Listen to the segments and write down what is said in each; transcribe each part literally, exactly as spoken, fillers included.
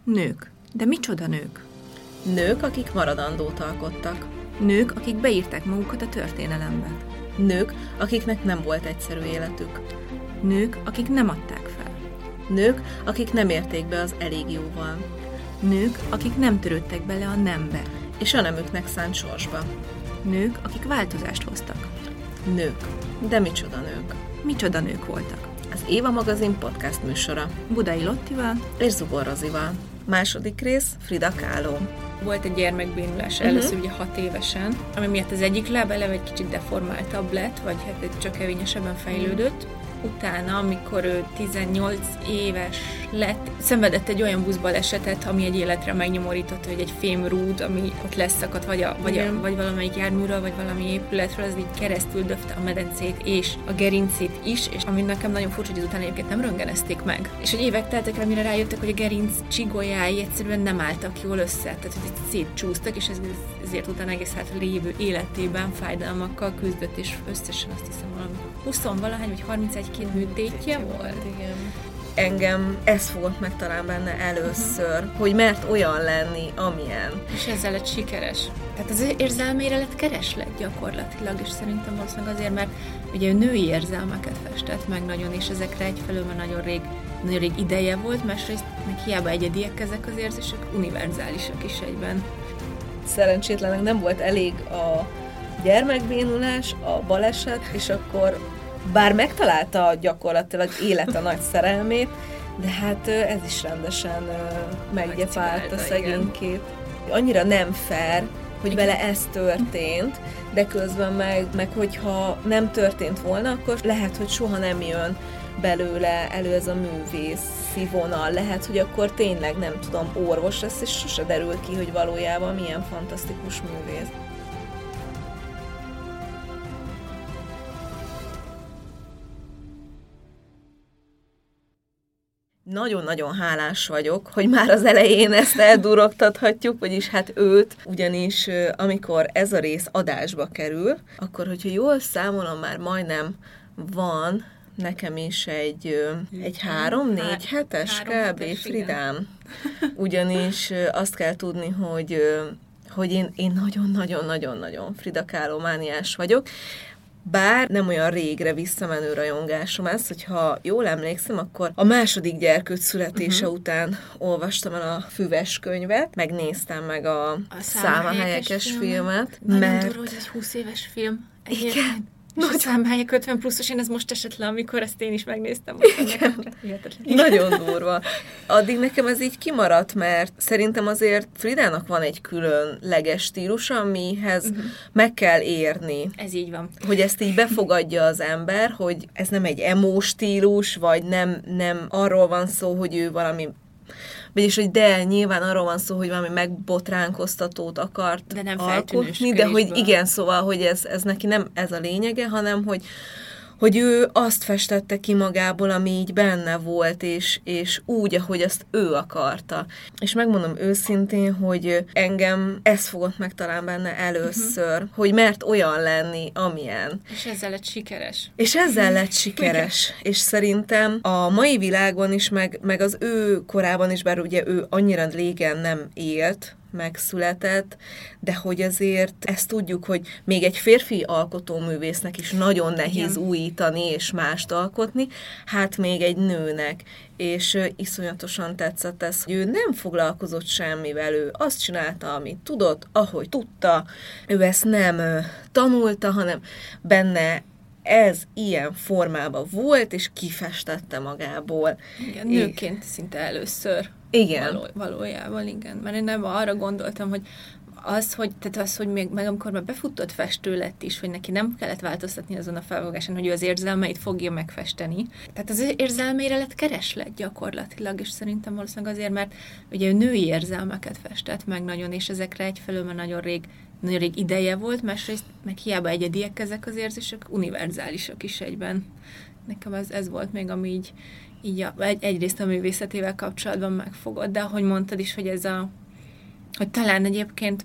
Nők. De micsoda nők? Nők, akik maradandót alkottak. Nők, akik beírták magukat a történelembe. Nők, akiknek nem volt egyszerű életük. Nők, akik nem adták fel. Nők, akik nem érték be az elég jóval. Nők, akik nem törődtek bele a nembe. És a nemüknek szánt sorsba. Nők, akik változást hoztak. Nők. De micsoda nők? Micsoda nők voltak? Az Éva magazin podcast műsora. Budai Lottival és Zubor Rozival. Második rész, Frida Kahlo. Volt egy gyermekbénulás uh-huh. először ugye hat évesen, ami miatt az egyik láb eleve egy kicsit deformáltabb lett, vagy hát csak kevényesebben fejlődött. Utána, amikor ő tizennyolc éves lett, szenvedett egy olyan buszbalesetet, ami egy életre megnyomorította, hogy egy fémrúd, ami ott leszakadt, vagy, a, vagy, a, vagy valamelyik járműről, vagy valami épületről, az így keresztül döfte a medencét és a gerincét is, és ami nekem nagyon furcsa, hogy ezután egyébként nem röntgenezték meg. És hogy évek teltek rá, mire rájöttek, hogy a gerinc csigolyái egyszerűen nem álltak jól össze, tehát hogy szétcsúsztak, és ez, ezért utána egész hát lévő életében fájdalmakkal küzdött, és összesen azt hiszem valami húsz-valahány vagy harmincegy-két műtétje volt. Igen. Engem ez fogott meg talán benne először, uh-huh. hogy mert olyan lenni, amilyen. És ezzel lett sikeres. Tehát az érzelmére lett kereslet gyakorlatilag, és szerintem valószínűleg azért, mert ugye ő női érzelmeket festett meg nagyon, és ezekre egyfelől már nagyon rég, nagyon rég ideje volt, másrészt meg hiába egyediek ezek az érzések, univerzálisak is egyben. Szerencsétlenek nem volt elég a gyermekbénulás, a baleset, és akkor bár megtalálta gyakorlatilag élete nagy szerelmét, de hát ez is rendesen meggyepálta szegénykét. Annyira nem fair, hogy igen. vele ez történt, de közben meg, meg hogyha nem történt volna, akkor lehet, hogy soha nem jön belőle elő ez a művészi vonal. Lehet, hogy akkor tényleg, nem tudom, orvos lesz, és sose derül ki, hogy valójában milyen fantasztikus művész. Nagyon-nagyon hálás vagyok, hogy már az elején ezt eldurogtathatjuk, vagyis hát őt, ugyanis amikor ez a rész adásba kerül, akkor, hogyha jól számolom, már majdnem van nekem is egy, egy három-négy hetes kb. Fridám. Ugyanis azt kell tudni, hogy, hogy én, én nagyon-nagyon-nagyon-nagyon Frida Kahlo mániás vagyok. Bár nem olyan régre visszamenő rajongásom ez, hogyha jól emlékszem, akkor a második gyerkőc születése uh-huh. után olvastam el a Füves könyvet, megnéztem meg a, a Számahelyekes filmet. Nagyon mert... durva, hogy egy húsz éves film. Igen. Igen. És a Számahelyek ötven pluszos, én ez most esett le, amikor ezt én is megnéztem. Nagyon durva. Addig nekem ez így kimaradt, mert szerintem azért Fridának van egy különleges stílus, amihez uh-huh. meg kell érni. Ez így van. Hogy ezt így befogadja az ember, hogy ez nem egy emo stílus, vagy nem, nem arról van szó, hogy ő valami vagyis, hogy de nyilván arról van szó, hogy valami megbotránkoztatót akart de nem alkotni, de hogy igen, szóval, hogy ez, ez neki nem ez a lényege, hanem, hogy, hogy ő azt festette ki magából, ami így benne volt, és, és úgy, ahogy azt ő akarta. És megmondom őszintén, hogy engem ez fogott meg talán benne először, uh-huh. hogy mert olyan lenni, amilyen. És ezzel lett sikeres. És ezzel lett sikeres. És szerintem a mai világban is, meg, meg az ő korában is, bár ugye ő annyira régen nem élt, megszületett, de hogy azért ezt tudjuk, hogy még egy férfi alkotóművésznek is nagyon nehéz igen. újítani és mást alkotni, hát még egy nőnek. És uh, iszonyatosan tetszett ez, hogy ő nem foglalkozott semmivel, ő azt csinálta, amit tudott, ahogy tudta, ő ezt nem uh, tanulta, hanem benne ez ilyen formában volt, és kifestette magából. Igen, nőként szinte először. Igen. Való, valójában, igen. Mert én nem arra gondoltam, hogy az, hogy, tehát az, hogy még, meg amikor már befutott festő lett is, hogy neki nem kellett változtatni azon a felfogásán, hogy ő az érzelmeit fogja megfesteni. Tehát az érzelmeire lett kereslet gyakorlatilag, és szerintem valószínűleg azért, mert ugye ő női érzelmeket festett meg nagyon, és ezekre egyfelől már nagyon rég, nagyon rég ideje volt, másrészt meg hiába egyediek ezek az érzések, univerzálisak is egyben. Nekem ez, ez volt még, ami így, így a, egy, egyrészt a művészetével kapcsolatban megfogott, de ahogy mondtad is, hogy ez a hogy talán egyébként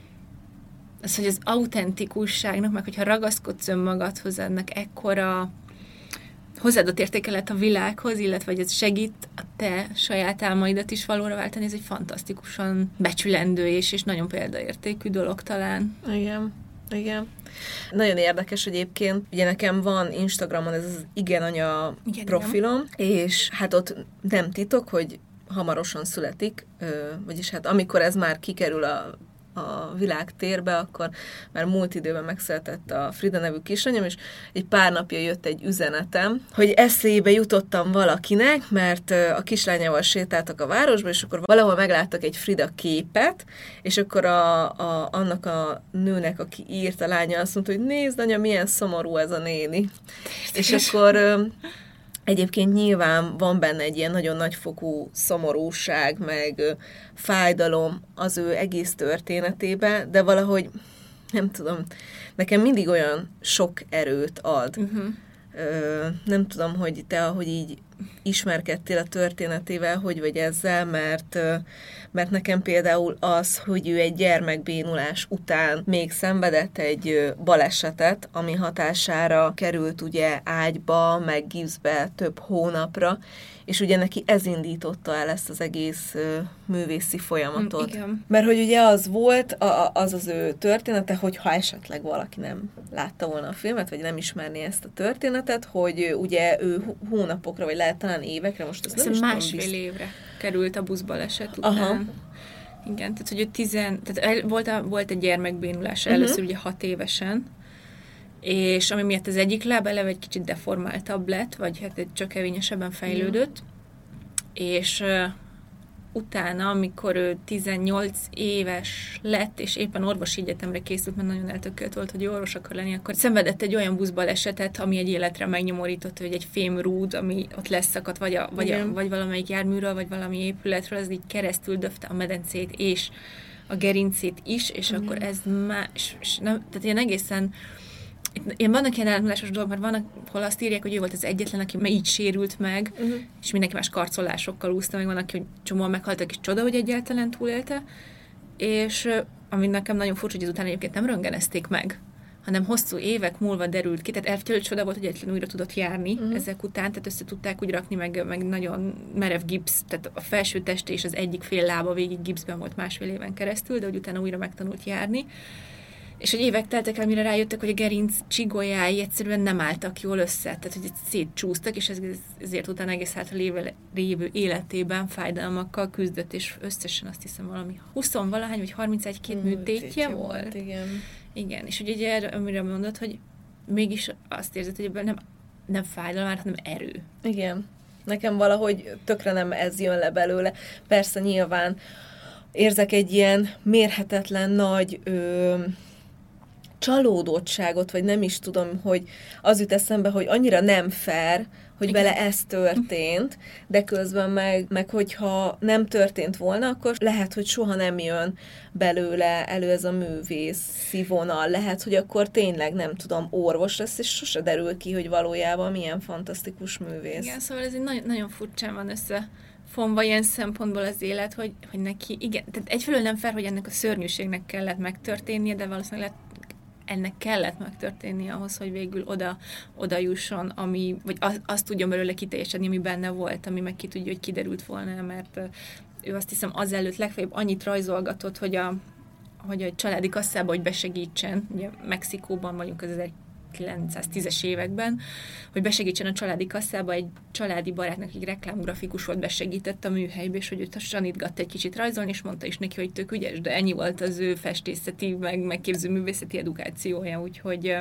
az, hogy az autentikusságnak, meg hogyha ragaszkodsz önmagadhoz, ennek ekkora, hozzáadott értéke lett a világhoz, illetve hogy ez segít a te saját álmaidat is valóra váltani, ez egy fantasztikusan becsülendő és, és nagyon példaértékű dolog talán. Igen, igen. Nagyon érdekes egyébként, ugye nekem van Instagramon ez az Igen Anya igen, profilom, igen. És hát ott nem titok, hogy hamarosan születik, vagyis hát amikor ez már kikerül a a világtérbe, akkor már múlt időben megszületett a Frida nevű kislányom, és egy pár napja jött egy üzenetem, hogy eszébe jutottam valakinek, mert a kislányával sétáltak a városba, és akkor valahol megláttak egy Frida képet, és akkor a, a, annak a nőnek, aki írt, a lánya azt mondta, hogy nézd, anya, milyen szomorú ez a néni. És akkor egyébként nyilván van benne egy ilyen nagyon nagyfokú szomorúság, meg fájdalom az ő egész történetében, de valahogy, nem tudom, nekem mindig olyan sok erőt ad. Uh-huh. Ö, nem tudom, hogy te, ahogy így ismerkedtél a történetével, hogy vagy ezzel, mert, mert nekem például az, hogy ő egy gyermekbénulás után még szenvedett egy balesetet, ami hatására került ugye ágyba, meg gipszbe több hónapra, és ugye neki ez indította el ezt az egész művészi folyamatot. Igen. Mert hogy ugye az volt, az az ő története, hogyha esetleg valaki nem látta volna a filmet, vagy nem ismerné ezt a történetet, hogy ugye ő hónapokra, vagy lehet talán évekre, most ezt nem is tudom, másfél bizt... évre került a buszbaleset után. Aha. Igen, tehát hogy ő tizen, tehát volt, a, volt egy gyermekbénulás uh-huh. először ugye hat évesen, és ami miatt az egyik láb eleve egy kicsit deformáltabb lett, vagy hát csökevényesebben fejlődött, uh-huh. és uh, utána, amikor ő tizennyolc éves lett, és éppen orvosi egyetemre készült, mert nagyon eltökélt volt, hogy orvos akar lenni, akkor szenvedett egy olyan buszbalesetet, ami egy életre megnyomorított, hogy egy fémrúd, ami ott leszakadt, vagy, a, vagy, a, vagy valamelyik járműről, vagy valami épületről, az így keresztül döfte a medencét, és a gerincét is, és uh-huh. akkor ez már, és, és nem, tehát ilyen egészen Én vannak ilyen átmulásos dolgok, mert vannak, hol azt írják, hogy ő volt az egyetlen, aki így sérült meg, uh-huh. és mindenki más karcolásokkal úszta, meg van, aki hogy csomóan meghaltak, és csoda, hogy egyáltalán túlélte. És ami nekem nagyon furcsa, hogy ezután egyébként nem röntgenezték meg, hanem hosszú évek múlva derült ki, tehát eltűnő csoda volt, hogy egyetlen újra tudott járni uh-huh. ezek után, tehát össze tudták úgy rakni, meg, meg nagyon merev gipsz, tehát a felső teste és az egyik fél lába végig gipszben volt másfél éven keresztül, de hogy utána újra megtanult járni. És hogy évek teltek el, mire rájöttek, hogy a gerinc csigolyái egyszerűen nem álltak jól össze, tehát hogy szétcsúsztak, és ez, ezért utána egész hátra lévő, lévő életében fájdalmakkal küzdött, és összesen azt hiszem valami húsz-valahány vagy harmincegy-két műtétje volt. volt. Igen. Igen, és ugye erre, amire mondod, hogy mégis azt érzed, hogy ebben nem, nem fájdalom, hanem erő. Igen. Nekem valahogy tökre nem ez jön le belőle. Persze nyilván érzek egy ilyen mérhetetlen nagy ö, csalódottságot, vagy nem is tudom, hogy az jut eszembe, hogy annyira nem fair, hogy igen. vele ez történt, de közben meg, meg hogyha nem történt volna, akkor lehet, hogy soha nem jön belőle elő ez a művészi vonal. Lehet, hogy akkor tényleg, nem tudom, orvos lesz, és sose derül ki, hogy valójában milyen fantasztikus művész. Igen, szóval ez egy nagyon, nagyon furcsán van össze fonva ilyen szempontból az élet, hogy, hogy neki, igen, tehát egyfelől nem fair, hogy ennek a szörnyűségnek kellett megtörténnie, de valószínűleg lett, ennek kellett megtörténnie ahhoz, hogy végül oda, oda jusson, ami, vagy az, azt tudjon belőle kiteljesedni, ami benne volt, ami meg ki tudja, hogy kiderült volna, mert ő azt hiszem azelőtt legfeljebb annyit rajzolgatott, hogy a, hogy a családi kasszába, hogy besegítsen, ugye Mexikóban vagyunk az ezerkilencszáztízes években, hogy besegítsen a családi kasszába, egy családi barátnak, egy reklámgrafikus volt, besegített a műhelybe, és hogy őt sanítgatta egy kicsit rajzolni, és mondta is neki, hogy tök ügyes, de ennyi volt az ő festészeti, meg megképző művészeti edukációja, úgyhogy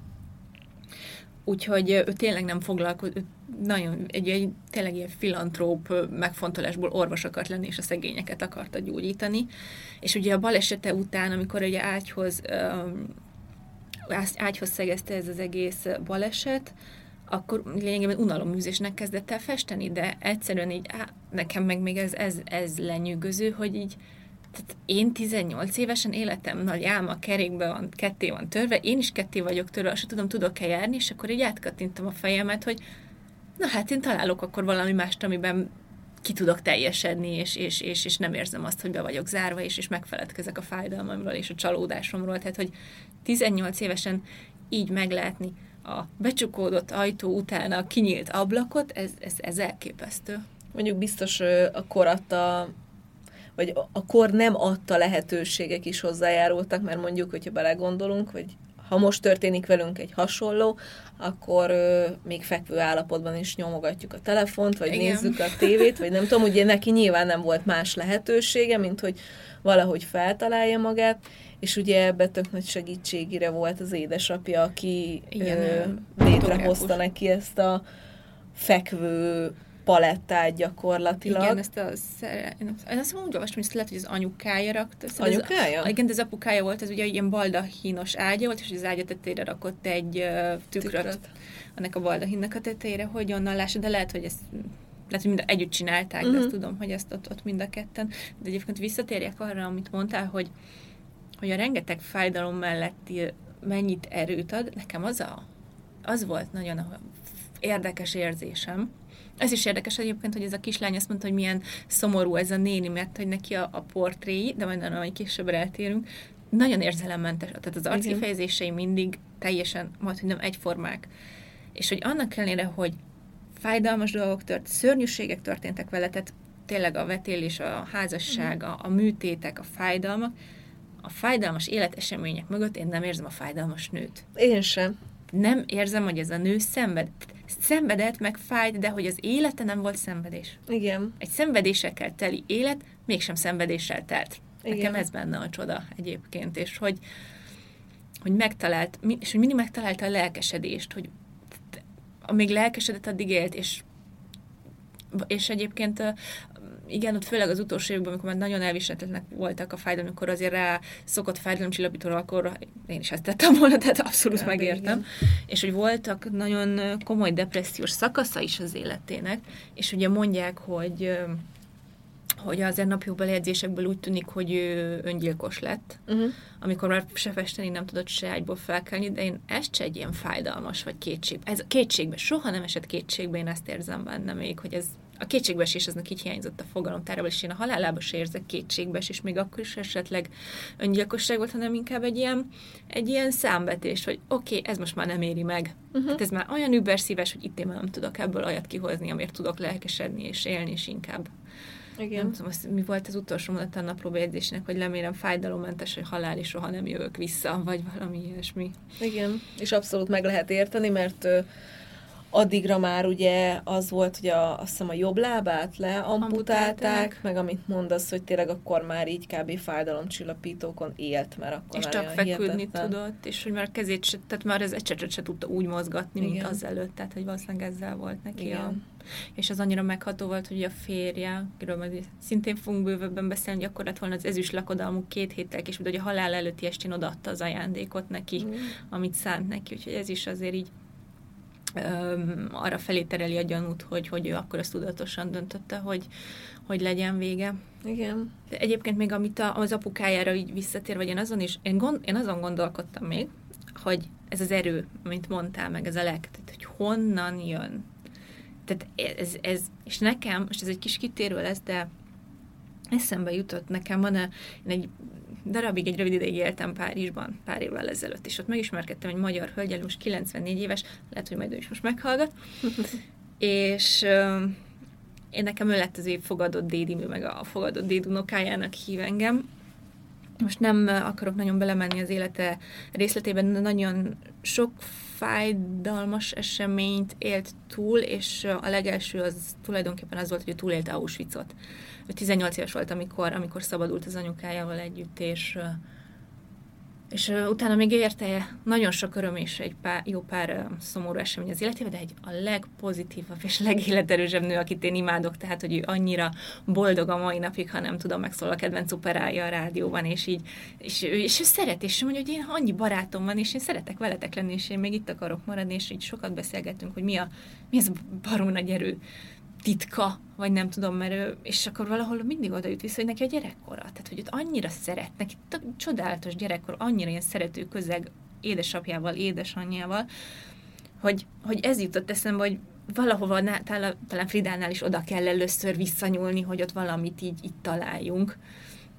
úgyhogy ő tényleg nem foglalkozott, nagyon egy, egy tényleg ilyen filantróp megfontolásból orvos akart lenni, és a szegényeket akarta gyógyítani. És ugye a balesete után, amikor ugye ágyhoz ágyhoz szegezte ez az egész baleset, akkor lényegében unalomműzésnek kezdett el festeni, de egyszerűen így, á, nekem meg még ez, ez, ez lenyűgöző, hogy így, tehát én tizennyolc évesen életem nagy álma kerékbe van, ketté van törve, én is ketté vagyok törve, azt tudom, tudok-e járni, és akkor így átkattintam a fejemet, hogy na hát én találok akkor valami mást, amiben ki tudok teljesedni, és, és, és, és nem érzem azt, hogy be vagyok zárva, és, és megfeledkezek a fájdalmamról és a csalódásomról. Tehát, hogy tizennyolc évesen így meglátni a becsukódott ajtó után a kinyílt ablakot, ez, ez, ez elképesztő. Mondjuk biztos a kor adta, vagy a kor nem adta lehetőségek is hozzájárultak, mert mondjuk, hogyha belegondolunk, hogy ha most történik velünk egy hasonló, akkor ö, még fekvő állapotban is nyomogatjuk a telefont, vagy igen. nézzük a tévét, vagy nem tudom, ugye neki nyilván nem volt más lehetősége, mint hogy valahogy feltalálja magát, és ugye ebben tök nagy segítségére volt az édesapja, aki igen, ö, létrehozta neki ezt a fekvő palettát gyakorlatilag. Igen, ezt a szere... Én azt mondom, úgy olvastam, hogy ezt lehet, hogy az anyukája rakta. Anyukája? Az, igen, az apukája volt, ez ugye ilyen baldahínos ágya volt, és az ágya tetejére rakott egy uh, tükröt, tükröt. Annak a baldahinnak a tetejére, hogy onnan lássa, de lehet, hogy ezt lehet, hogy mind együtt csinálták, uh-huh. de azt tudom, hogy ezt ott, ott mind a ketten. De egyébként visszatérjek arra, amit mondtál, hogy, hogy a rengeteg fájdalom melletti mennyit erőt ad. Nekem az, a, az volt nagyon érdekes érzésem. Ez is érdekes egyébként, hogy ez a kislány azt mondta, hogy milyen szomorú ez a néni, mert hogy neki a, a portréi, de majd nagyon később eltérünk, nagyon érzelemmentes. Tehát az arckifejezései mindig teljesen, majd, hogy nem egyformák. És hogy annak ellenére, hogy fájdalmas dolgok tört, szörnyűségek történtek vele, tehát tényleg a vetélés, a házasság, a, a műtétek, a fájdalmak, a fájdalmas életesemények mögött én nem érzem a fájdalmas nőt. Én sem. Nem érzem, hogy ez a nő szenved. Szenvedett, meg fájt, de hogy az élete nem volt szenvedés. Igen. Egy szenvedésekkel teli élet mégsem szenvedéssel telt. Igen. Nekem ez benne a csoda egyébként, és hogy, hogy megtalált, és hogy mindig megtalálta a lelkesedést, hogy amíg lelkesedett, addig élt, és, és egyébként igen, ott főleg az utolsó évben, amikor már nagyon elviselhetetlenek voltak a fájdalmak, amikor azért rá szokott fájdalomcsillapítóra, akkor én is ezt tettem volna, tehát abszolút ja, megértem. Igen. És hogy voltak nagyon komoly depressziós szakasza is az életének, és ugye mondják, hogy hogy az napjukban jegyzésekből úgy tűnik, hogy ő öngyilkos lett, uh-huh. amikor már se festeni nem tudott se ágyból felkelni, de én ezt se egy ilyen fájdalmas, vagy kétség. Ez kétségbe, soha nem esett kétségbe, én ezt érzem benne még, hogy ez a kétségbeesésnek így hiányzott a fogalomtárából, és én a halálába se érzek kétségbees, és még akkor is esetleg öngyilkosság volt, hanem inkább egy ilyen, egy ilyen számvetés, hogy oké, okay, ez most már nem éri meg. Uh-huh. Hát ez már olyan überszíves, hogy itt én már nem tudok ebből olyat kihozni, amért tudok lelkesedni és élni, és inkább. Igen. Nem tudom, azt, mi volt az utolsó mondat a naplóbejegyzésnek, hogy lemérem fájdalommentes, hogy halál és soha nem jövök vissza, vagy valami ilyesmi. Igen, és abszolút meg lehet érteni, mert ö, addigra már ugye az volt, hogy a, azt hiszem a jobb lábát leamputálták, meg amit mondasz, hogy tényleg akkor már így kb. Fájdalomcsillapítókon élt, mert akkor és már csak feküdni hihetetlen. tudott, és hogy már a kezét se, tehát már az ecsetet se tudta úgy mozgatni, igen. mint azelőtt, tehát hogy valószínűleg ezzel volt neki. Igen. A, és az annyira megható volt, hogy a férje, akiről majd szintén fogunk bővebben beszélni, hogy akkor lett volna az ezüst lakodalmuk két héttel később, hogy a halál előtti estén odaadta az ajándékot neki, mm. amit szánt neki, úgyhogy ez is azért így öm, arra felé tereli a gyanút, hogy, hogy ő akkor azt tudatosan döntötte, hogy, hogy legyen vége. Igen. De egyébként még amit a, az apukájára így visszatér, vagy én azon is, én, gond, én azon gondolkodtam még, hogy ez az erő, amit mondtál meg, ez a lelket, hogy honnan jön. Tehát ez, ez, és nekem, most ez egy kis kitérő lesz, de eszembe jutott nekem, van a, én egy darabig, egy rövid ideig éltem Párizsban, pár évvel ezelőtt, és ott megismerkedtem egy magyar hölgyel, most kilencvennégy éves, lehet, hogy majd ő is most meghallgat, és uh, én nekem ő lett az év fogadott dédimű, meg a fogadott dédunokájának hív engem. Most nem akarok nagyon belemenni az élete részletében, de nagyon sok fájdalmas eseményt élt túl, és a legelső az tulajdonképpen az volt, hogy ő túlélte Auschwitzot. Ő tizennyolc éves volt, amikor, amikor szabadult az anyukájával együtt, és, és utána még érte nagyon sok öröm és egy pár, jó pár szomorú esemény az életében, de egy a legpozitívabb és legéleterősebb nő, akit én imádok, tehát, hogy ő annyira boldog a mai napig, ha nem tudom, megszól a kedvenc operája a rádióban, és így, és, és ő szeret, és mondja, hogy én annyi barátom van, és én szeretek veletek lenni, és én még itt akarok maradni, és így sokat beszélgettünk, hogy mi, a, mi ez a baromi nagy erő titka, vagy nem tudom, mert ő, és akkor valahol mindig oda jut vissza, hogy neki a gyerekkora. Tehát, hogy őt annyira szeret, neki csodálatos gyerekkor, annyira ilyen szerető közeg édesapjával, édesanyjával, hogy, hogy ez jutott eszembe, hogy valahova, talán, talán Fridánál is oda kell először visszanyúlni, hogy ott valamit így itt találjunk.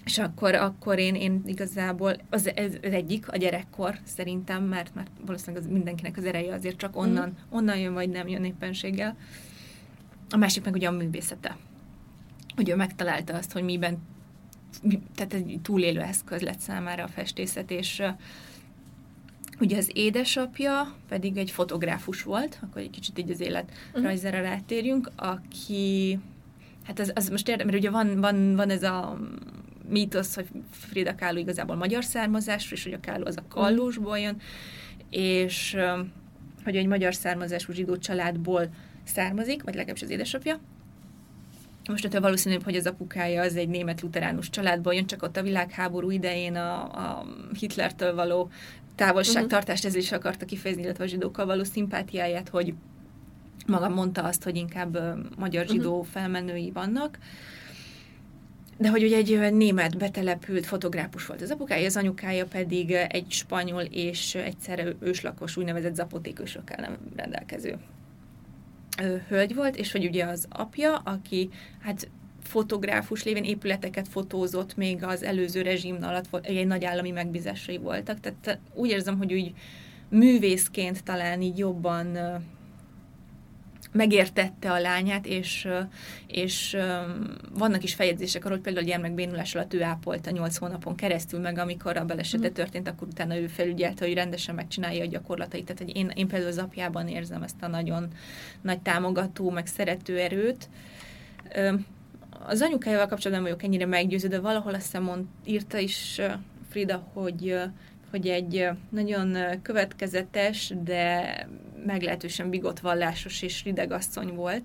És akkor, akkor én, én igazából, az, ez, az egyik, a gyerekkor szerintem, mert, mert valószínűleg az mindenkinek az ereje azért csak onnan, mm. onnan jön, vagy nem jön éppenséggel. A másik meg ugye a művészete. Hogy ő megtalálta azt, hogy miben, mi, tehát egy túlélő eszköz lett számára a festészet, és uh, ugye az édesapja pedig egy fotográfus volt, akkor egy kicsit így az életrajzára mm. rátérjünk, aki, hát az, az most érdekes, mert ugye van, van, van ez a mítosz, hogy Frida Kahlo igazából magyar származású, és hogy a Kahlo az a Kallósból jön, és hogy egy magyar származású zsidó családból származik, vagy legalábbis az édesapja. Most ettől valószínűbb, hogy az apukája az egy német luteránus családból jön, csak ott a világháború idején a, a Hitlertől való távolságtartást ezzel is akarta kifejezni, illetve a zsidókkal való szimpátiáját, hogy maga mondta azt, hogy inkább magyar zsidó felmenői vannak. De hogy ugye egy német betelepült fotográfus volt az apukája, az anyukája pedig egy spanyol és egyszerre őslakos, úgynevezett zapotékősökkel nem rendelkező hölgy volt, és hogy ugye az apja, aki hát fotográfus lévén épületeket fotózott még az előző rezsim alatt, egy nagy állami megbízásai voltak, tehát úgy érzem, hogy úgy művészként talán így jobban megértette a lányát, és, és vannak is feljegyzések arról, hogy például a gyermekbénulás alatt ő ápolta nyolc hónapon keresztül, meg amikor a balesete mm. történt, akkor utána ő felügyelte, hogy rendesen megcsinálja a gyakorlatait. Tehát, hogy én, én például az apjában érzem ezt a nagyon nagy támogató, meg szerető erőt. Az anyukájával kapcsolatban vagyok ennyire meggyőződve, de valahol azt hiszem mond, írta is Frida, hogy hogy egy nagyon következetes, de meglehetősen bigott vallásos és rideg asszony volt.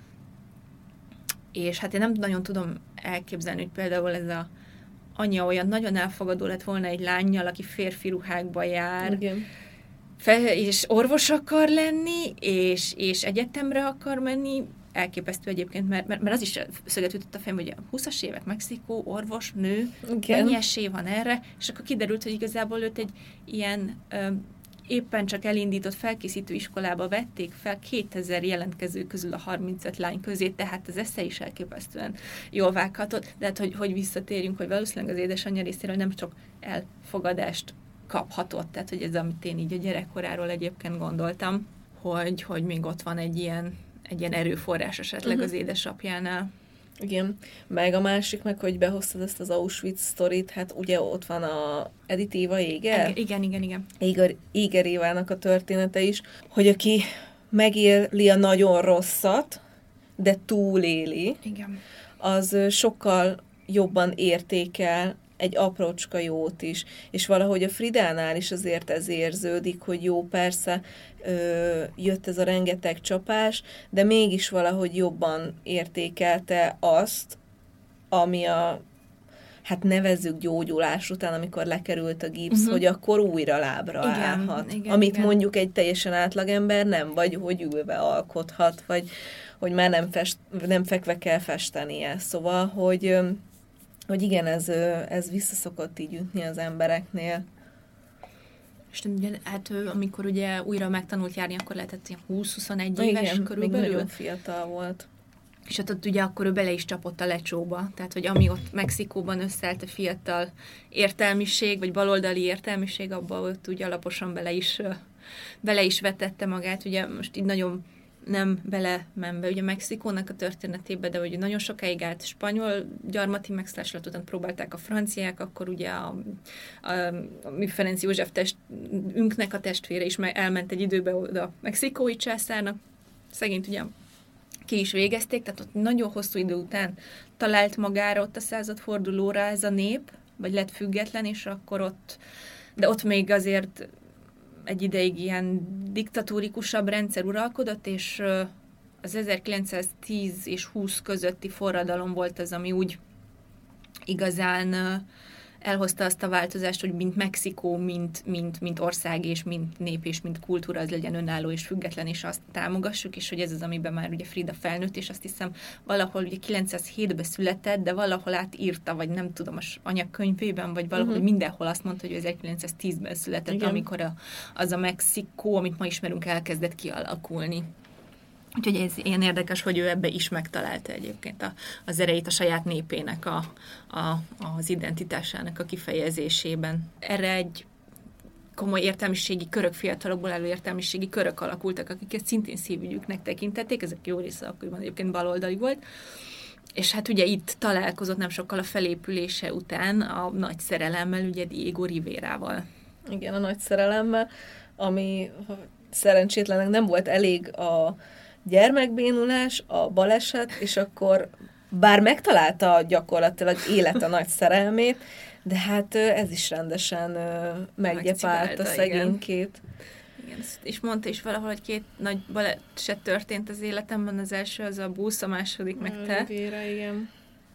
És hát én nem nagyon tudom elképzelni, hogy például ez a anya olyan nagyon elfogadó lett volna egy lánnyal, aki férfi ruhákba jár, igen. Fe, és orvos akar lenni, és, és egyetemre akar menni. Elképesztő egyébként, mert, mert, mert az is szöget ütött a fejem, hogy a húszas évek, Mexikó, orvos, nő, igen. Mennyi esély van erre, és akkor kiderült, hogy igazából őt egy ilyen ö, éppen csak elindított felkészítő iskolába vették fel kétezer jelentkező közül a harmincöt lány közé, tehát az esze is elképesztően jól vághatott, de hát, hogy, hogy visszatérjünk, hogy valószínűleg az édesanyja részéről nem csak elfogadást kaphatott, tehát hogy ez, amit én így a gyerekkoráról egyébként gondoltam, hogy, hogy még ott van egy ilyen egy ilyen erőforrás esetleg uh-huh. az édesapjánál. Igen, meg a másik meg, hogy behoztad ezt az Auschwitz sztorit, hát ugye ott van a Edith Éva Éger? Igen, igen, igen. Éger, Éger Évának a története is, hogy aki megéli a nagyon rosszat, de túléli, igen. az sokkal jobban értékel egy aprócska jót is, és valahogy a Fridánál is azért ez érződik, hogy jó, persze ö, jött ez a rengeteg csapás, de mégis valahogy jobban értékelte azt, ami a, hát nevezzük gyógyulás után, amikor lekerült a gipsz, uh-huh. hogy akkor újra lábra igen, állhat. Igen, amit igen. mondjuk egy teljesen átlagember nem, vagy hogy ülve alkothat, vagy hogy már nem, fest, nem fekve kell festenie. Szóval, hogy hogy igen, ez, ez visszaszokott így ütni az embereknél. És ugye, hát amikor ugye újra megtanult járni, akkor lehetett ilyen húsz-huszonegy éves igen, körülbelül. Még nagyon fiatal volt. És ott, ott ugye akkor ő bele is csapott a lecsóba. Tehát, hogy ami ott Mexikóban összeállt a fiatal értelmiség, vagy baloldali értelmiség, abba ott ugye alaposan bele is, bele is vetette magát. Ugye most így nagyon nem belemenve ugye Mexikónak a történetébe, de ugye nagyon sokáig állt spanyol gyarmati megszállásolat után próbálták a franciák, akkor ugye a, a, a Ferenc József testünknek a testvére is elment egy időbe oda a mexikói császárnak. Szegényt ugye ki is végezték, tehát ott nagyon hosszú idő után talált magára ott a századfordulóra ez a nép, vagy lett független, és akkor ott, de ott még azért egy ideig ilyen diktatórikusabb rendszer uralkodott, és az ezerkilencszáztíz és húsz közötti forradalom volt az, ami úgy igazán elhozta azt a változást, hogy mint Mexikó, mint, mint, mint ország, és mint nép, és mint kultúra, az legyen önálló és független, és azt támogassuk, és hogy ez az, amiben már ugye Frida felnőtt, és azt hiszem valahol ugye kilencszázhétben született, de valahol átírta, vagy nem tudom, az anyakönyvében, vagy valahol uh-huh. mindenhol azt mondta, hogy ezerkilencszáztízben született, igen. amikor a, az a Mexikó, amit ma ismerünk, elkezdett kialakulni. Úgyhogy ez ilyen érdekes, hogy ő ebbe is megtalálta egyébként a, az erejét a saját népének, a, a, az identitásának a kifejezésében. Erre egy komoly értelmiségi körök, fiatalokból álló értelmiségi körök alakultak, akiket szintén szívügyüknek tekintették, ezek jó része akkoriban egyébként baloldali volt, és hát ugye itt találkozott nem sokkal a felépülése után a nagy szerelemmel, ugye Diego Rivérával. Igen, a nagy szerelemmel, ami szerencsétlenek nem volt elég a gyermekbénulás, a baleset, és akkor bár megtalálta gyakorlatilag élet a nagy szerelmét, de hát ez is rendesen meggyepálta szegénykét. Igen, és mondta is valahol, hogy két nagy baleset történt az életemben, az első az a busz, a második meg te. Vére, igen.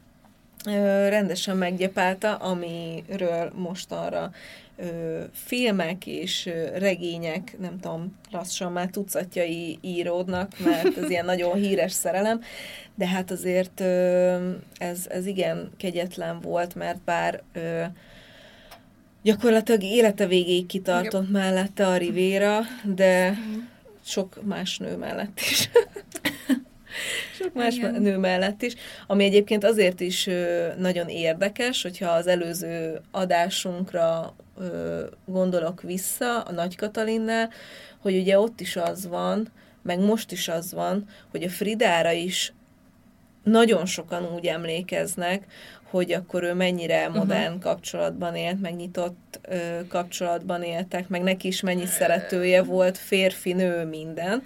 Rendesen meggyepálta, amiről mostanra ö, filmek és ö, regények, nem tudom, lassan már tucatjai íródnak, mert ez ilyen nagyon híres szerelem, de hát azért ö, ez, ez igen kegyetlen volt, mert bár ö, gyakorlatilag élete végéig kitartott igen. mellette a Rivera, de sok más nő mellett is. Sok más igen. nő mellett is, ami egyébként azért is ö, nagyon érdekes, hogyha az előző adásunkra ö, gondolok vissza, a Nagy Katalinnál, hogy ugye ott is az van, meg most is az van, hogy a Fridára is nagyon sokan úgy emlékeznek, hogy akkor ő mennyire modern uh-huh. kapcsolatban élt, meg nyitott ö, kapcsolatban éltek, meg neki is mennyi szeretője volt, férfi, nő, minden.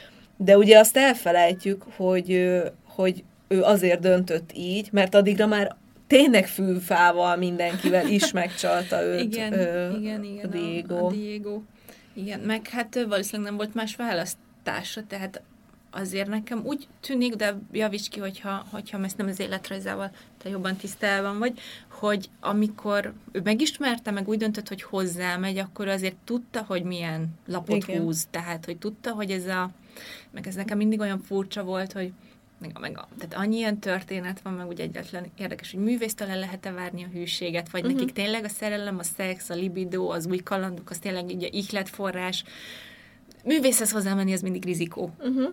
De ugye azt elfelejtjük, hogy, hogy ő azért döntött így, mert addigra már tényleg fűfával mindenkivel is megcsalta őt igen, ö, igen, igen, a Diego. A, a Diego. Igen, meg hát valószínűleg nem volt más választása, tehát azért nekem úgy tűnik, de javíts ki, hogyha, hogyha ezt nem az életrajzával te jobban tisztában vagy, hogy amikor ő megismerte, meg úgy döntött, hogy hozzámegy, akkor azért tudta, hogy milyen lapot igen. húz. Tehát, hogy tudta, hogy ez a meg ez nekem mindig olyan furcsa volt, hogy meg, meg, tehát annyi ilyen történet van, meg úgy egyetlen érdekes, hogy művésztől el lehet-e várni a hűséget, vagy uh-huh. nekik tényleg a szerelem, a szex, a libido, az új kalandok, az tényleg így a ihletforrás. Művészhez hozzámenni, az mindig rizikó. Uh-huh.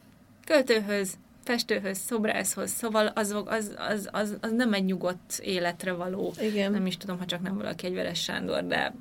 Költőhöz, festőhöz, szobrászhoz, szóval az, az, az, az, az nem egy nyugodt életre való. Igen. Nem is tudom, ha csak nem valaki egy Veres Sándor, de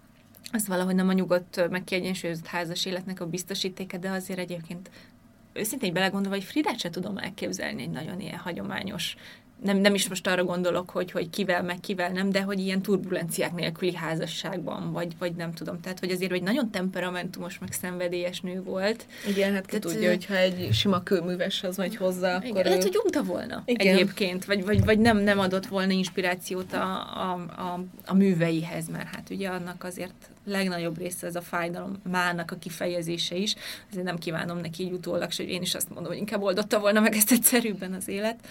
az valahogy nem a nyugodt, meg kiegyensúlyozott házas életnek a biztosítéke, de azért egyébként őszintén belegondolva, hogy Fridát se tudom elképzelni egy nagyon ilyen hagyományos, nem, nem is most arra gondolok, hogy, hogy kivel, meg kivel nem, de hogy ilyen turbulenciák nélküli házasságban, vagy, vagy nem tudom. Tehát, hogy azért egy nagyon temperamentumos, meg szenvedélyes nő volt. Igen, hát ki tudja, hogyha egy sima kőműveshez megy hozzá, akkor igen, ő... lehet, hogy unta volna igen. egyébként, vagy, vagy, vagy nem, nem adott volna inspirációt a, a, a, a műveihez, mert hát ugye annak azért legnagyobb része ez a fájdalom mának a kifejezése is. Azért nem kívánom neki így utólag, hogy én is azt mondom, hogy inkább oldotta volna meg ezt egyszerűbben az élet.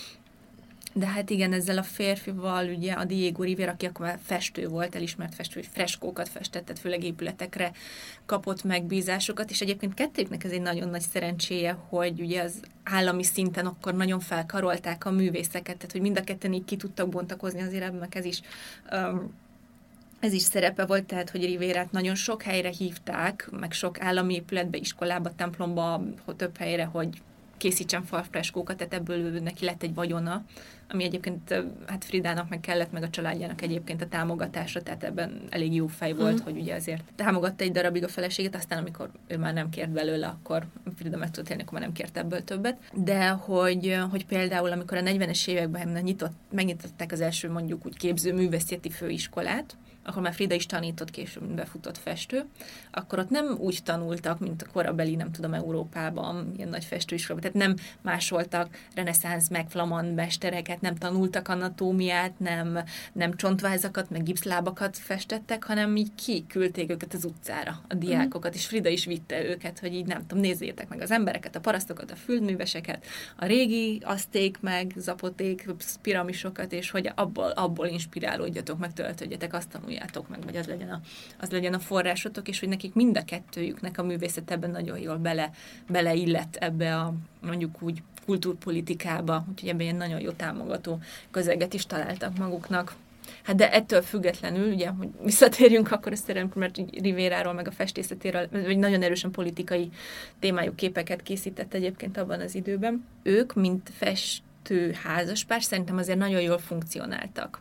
De hát igen, ezzel a férfival, ugye a Diego Rivera, aki akkor festő volt, elismert festő, hogy freskókat festett, tehát főleg épületekre kapott megbízásokat, és egyébként kettőknek ez egy nagyon nagy szerencséje, hogy ugye az állami szinten akkor nagyon felkarolták a művészeket, tehát hogy mind a ketten így ki tudtak bontakozni, azért ebben ez is... Um, Ez is szerepe volt, tehát, hogy Rivérát nagyon sok helyre hívták, meg sok állami épületbe, iskolába, templomba, több helyre, hogy készítsen falfreskókat, tehát ebből neki lett egy vagyona, ami egyébként hát Fridának meg kellett, meg a családjának egyébként a támogatásra, tehát ebben elég jó fej volt, uh-huh. hogy ugye azért támogatta egy darabig a feleséget, aztán amikor ő már nem kért belőle, akkor Frida meg tudott élni, akkor már nem kért ebből többet. De hogy, hogy például amikor a negyvenes években nyitott, megnyitották az első mondjuk úgy képző művészeti főiskolát, akkor már Frida is tanított, később befutott festő, akkor ott nem úgy tanultak, mint a korabeli, nem tudom, Európában, ilyen nagy festőiskolában, tehát nem másoltak reneszánsz meg flamand mestereket, nem tanultak anatómiát, nem, nem csontvázakat, meg gipszlábakat festettek, hanem így kiküldték őket az utcára, a diákokat, és Frida is vitte őket, hogy így nem tudom, nézzétek meg az embereket, a parasztokat, a földműveseket, a régi azték, meg zapoték, piramisokat, és hogy abból, abból inspirálódjatok, meg töltödjetek, azt tanuljátok meg, vagy az legyen, a, az legyen a forrásotok, és hogy nekik mind a kettőjüknek a művészet ebben nagyon jól bele, beleillett ebbe a mondjuk úgy kultúrpolitikába, úgyhogy ebben ilyen nagyon jó támogató közeget is találtak maguknak. Hát de ettől függetlenül, ugye, hogy visszatérjünk akkor a szerelmükről, mert Rivéráról meg a festészetéről, vagy nagyon erősen politikai témájú képeket készített egyébként abban az időben. Ők, mint festő házaspár, szerintem azért nagyon jól funkcionáltak.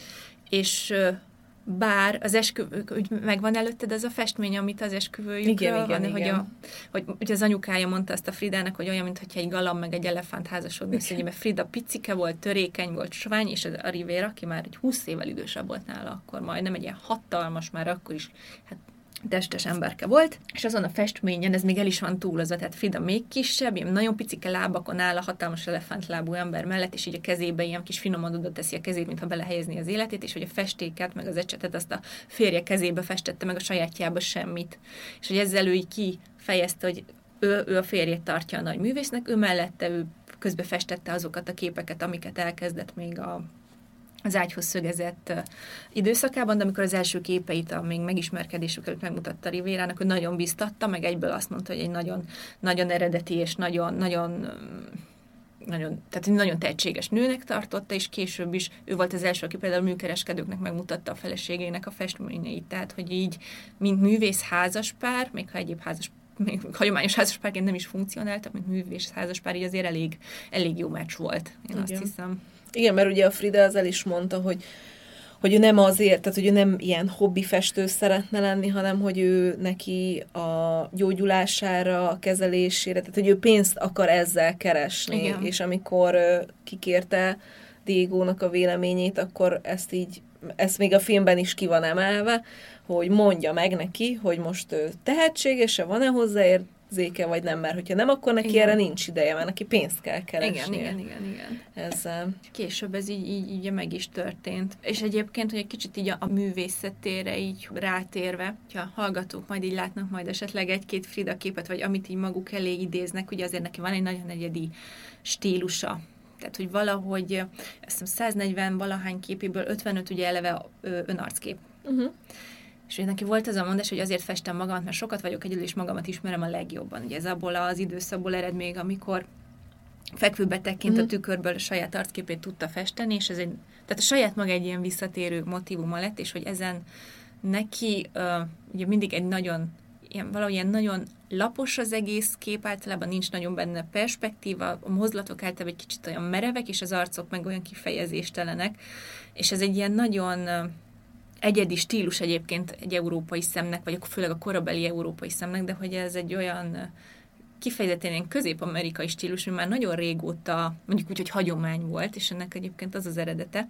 És bár az esküvők, úgy megvan előtted ez a festmény, amit az esküvőjükről igen, van, igen, hogy, igen. A, hogy ugye az anyukája mondta azt a Fridának, hogy olyan, mintha egy galamb meg egy elefánt házasodni össze, mert Frida picike volt, törékeny volt, sovány, és a Rivera, aki már egy húsz évvel idősebb volt nála, akkor majdnem egy ilyen hatalmas, már akkor is, hát testes emberke volt, és azon a festményen, ez még el is van túlozva, tehát Frida még kisebb, ilyen nagyon picike lábakon áll a hatalmas elefántlábú ember mellett, és így a kezébe ilyen kis finoman oda teszi a kezét, mintha belehelyezni az életét, és hogy a festéket, meg az ecsetet azt a férje kezébe festette, meg a sajátjába semmit. És hogy ezzel ő így kifejezte, hogy ő, ő a férjét tartja a nagy művésznek, ő mellette ő közbe festette azokat a képeket, amiket elkezdett még a az ágyhoz szögezett uh, időszakában, de amikor az első képeit a még megismerkedésük előtt megmutatta Rivérának, hogy nagyon biztatta, meg egyből azt mondta, hogy egy nagyon, nagyon eredeti és nagyon, nagyon, nagyon, tehát egy nagyon tehetséges nőnek tartotta, és később is ő volt az első, aki például műkereskedőknek megmutatta a feleségének a festményeit, tehát hogy így, mint művész házaspár, még ha egyéb házas még hagyományos házaspárként nem is funkcionáltak, mint művész házaspár, így azért elég, elég jó meccs volt, én Igen. azt hiszem. Igen, mert ugye a Frida az el is mondta, hogy, hogy ő nem azért, tehát hogy ő nem ilyen hobbi festő szeretne lenni, hanem hogy ő neki a gyógyulására, a kezelésére, tehát hogy ő pénzt akar ezzel keresni, Igen. és amikor kikérte Diegónak a véleményét, akkor ezt így, ezt még a filmben is ki van emelve, hogy mondja meg neki, hogy most tehetséges-e, van-e hozzáért, zéke, vagy nem, mert hogyha nem, akkor neki igen. erre nincs ideje, mert neki pénzt kell keresni. Igen, igen, igen, igen. Ezzel. Később ez így, így, így meg is történt. És egyébként, hogy egy kicsit így a, a művészetére így rátérve, hogyha hallgatók majd így látnak majd esetleg egy-két Frida képet, vagy amit így maguk elé idéznek, ugye azért neki van egy nagyon egyedi stílusa. Tehát, hogy valahogy, azt hiszem száznegyven valahány képéből ötvenöt ugye eleve önarckép. Uh-huh. És neki volt az a mondás, hogy azért festem magamat, mert sokat vagyok egyedül, és magamat ismerem a legjobban. Ugye ez abból az időszakból ered még, amikor fekvőbetegként mm-hmm. a tükörből a saját arcképét tudta festeni, és ez egy, tehát a saját maga egy ilyen visszatérő motívuma lett, és hogy ezen neki uh, ugye mindig egy nagyon, ilyen, valahol nagyon lapos az egész kép, általában nincs nagyon benne perspektíva, a mozlatok általában egy kicsit olyan merevek, és az arcok meg olyan kifejezéstelenek, és ez egy ilyen nagyon uh, egyedi stílus egyébként egy európai szemnek, vagy főleg a korabeli európai szemnek, de hogy ez egy olyan kifejezetten ilyen közép-amerikai stílus, ami már nagyon régóta, mondjuk úgy, hogy hagyomány volt, és ennek egyébként az az eredete,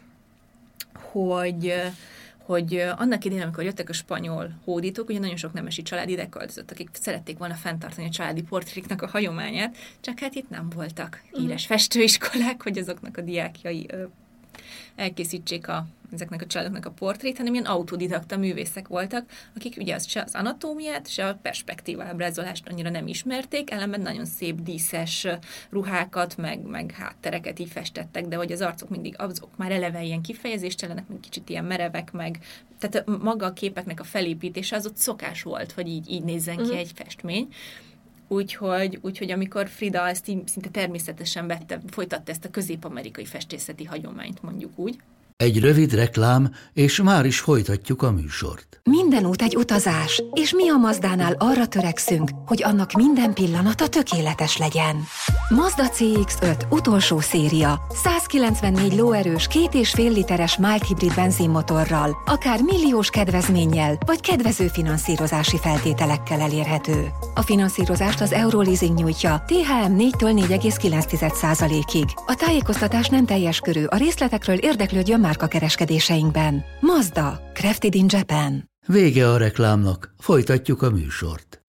hogy, hogy annak idején, amikor jöttek a spanyol hódítók, ugye nagyon sok nemesi család ide költözött, akik szerették volna fenntartani a családi portréknak a hagyományát, csak hát itt nem voltak híres festőiskolák, hogy azoknak a diákjai elkészítsék a, ezeknek a családoknak a portrét, hanem ilyen autodidakta művészek voltak, akik ugye az, se az anatómiát, se a perspektíva ábrázolást annyira nem ismerték, ellenben nagyon szép díszes ruhákat, meg, meg háttereket így festettek, de hogy az arcok mindig azok már eleve ilyen kifejezéstelenek, meg kicsit ilyen merevek, meg tehát maga a képeknek a felépítése az ott szokás volt, hogy így, így nézzen ki uh-huh. egy festmény. Úgyhogy, úgyhogy amikor Frida ezt így szinte természetesen vette, folytatta ezt a közép-amerikai festészeti hagyományt, mondjuk úgy. Egy rövid reklám, és már is folytatjuk a műsort. Minden út egy utazás, és mi a Mazdánál arra törekszünk, hogy annak minden pillanata tökéletes legyen. Mazda cé iksz öt utolsó széria, százkilencvennégy lóerős, két és fél literes mild hibrid benzinmotorral, akár milliós kedvezménnyel, vagy kedvező finanszírozási feltételekkel elérhető. A finanszírozást az Euroleasing nyújtja, té há em négytől négy egész kilenc százalékig. A tájékoztatás nem teljes körű, a részletekről érdeklődjön márkakereskedéseinkben. Mazda, crafted in Japan. Vége a reklámnak, folytatjuk a műsort.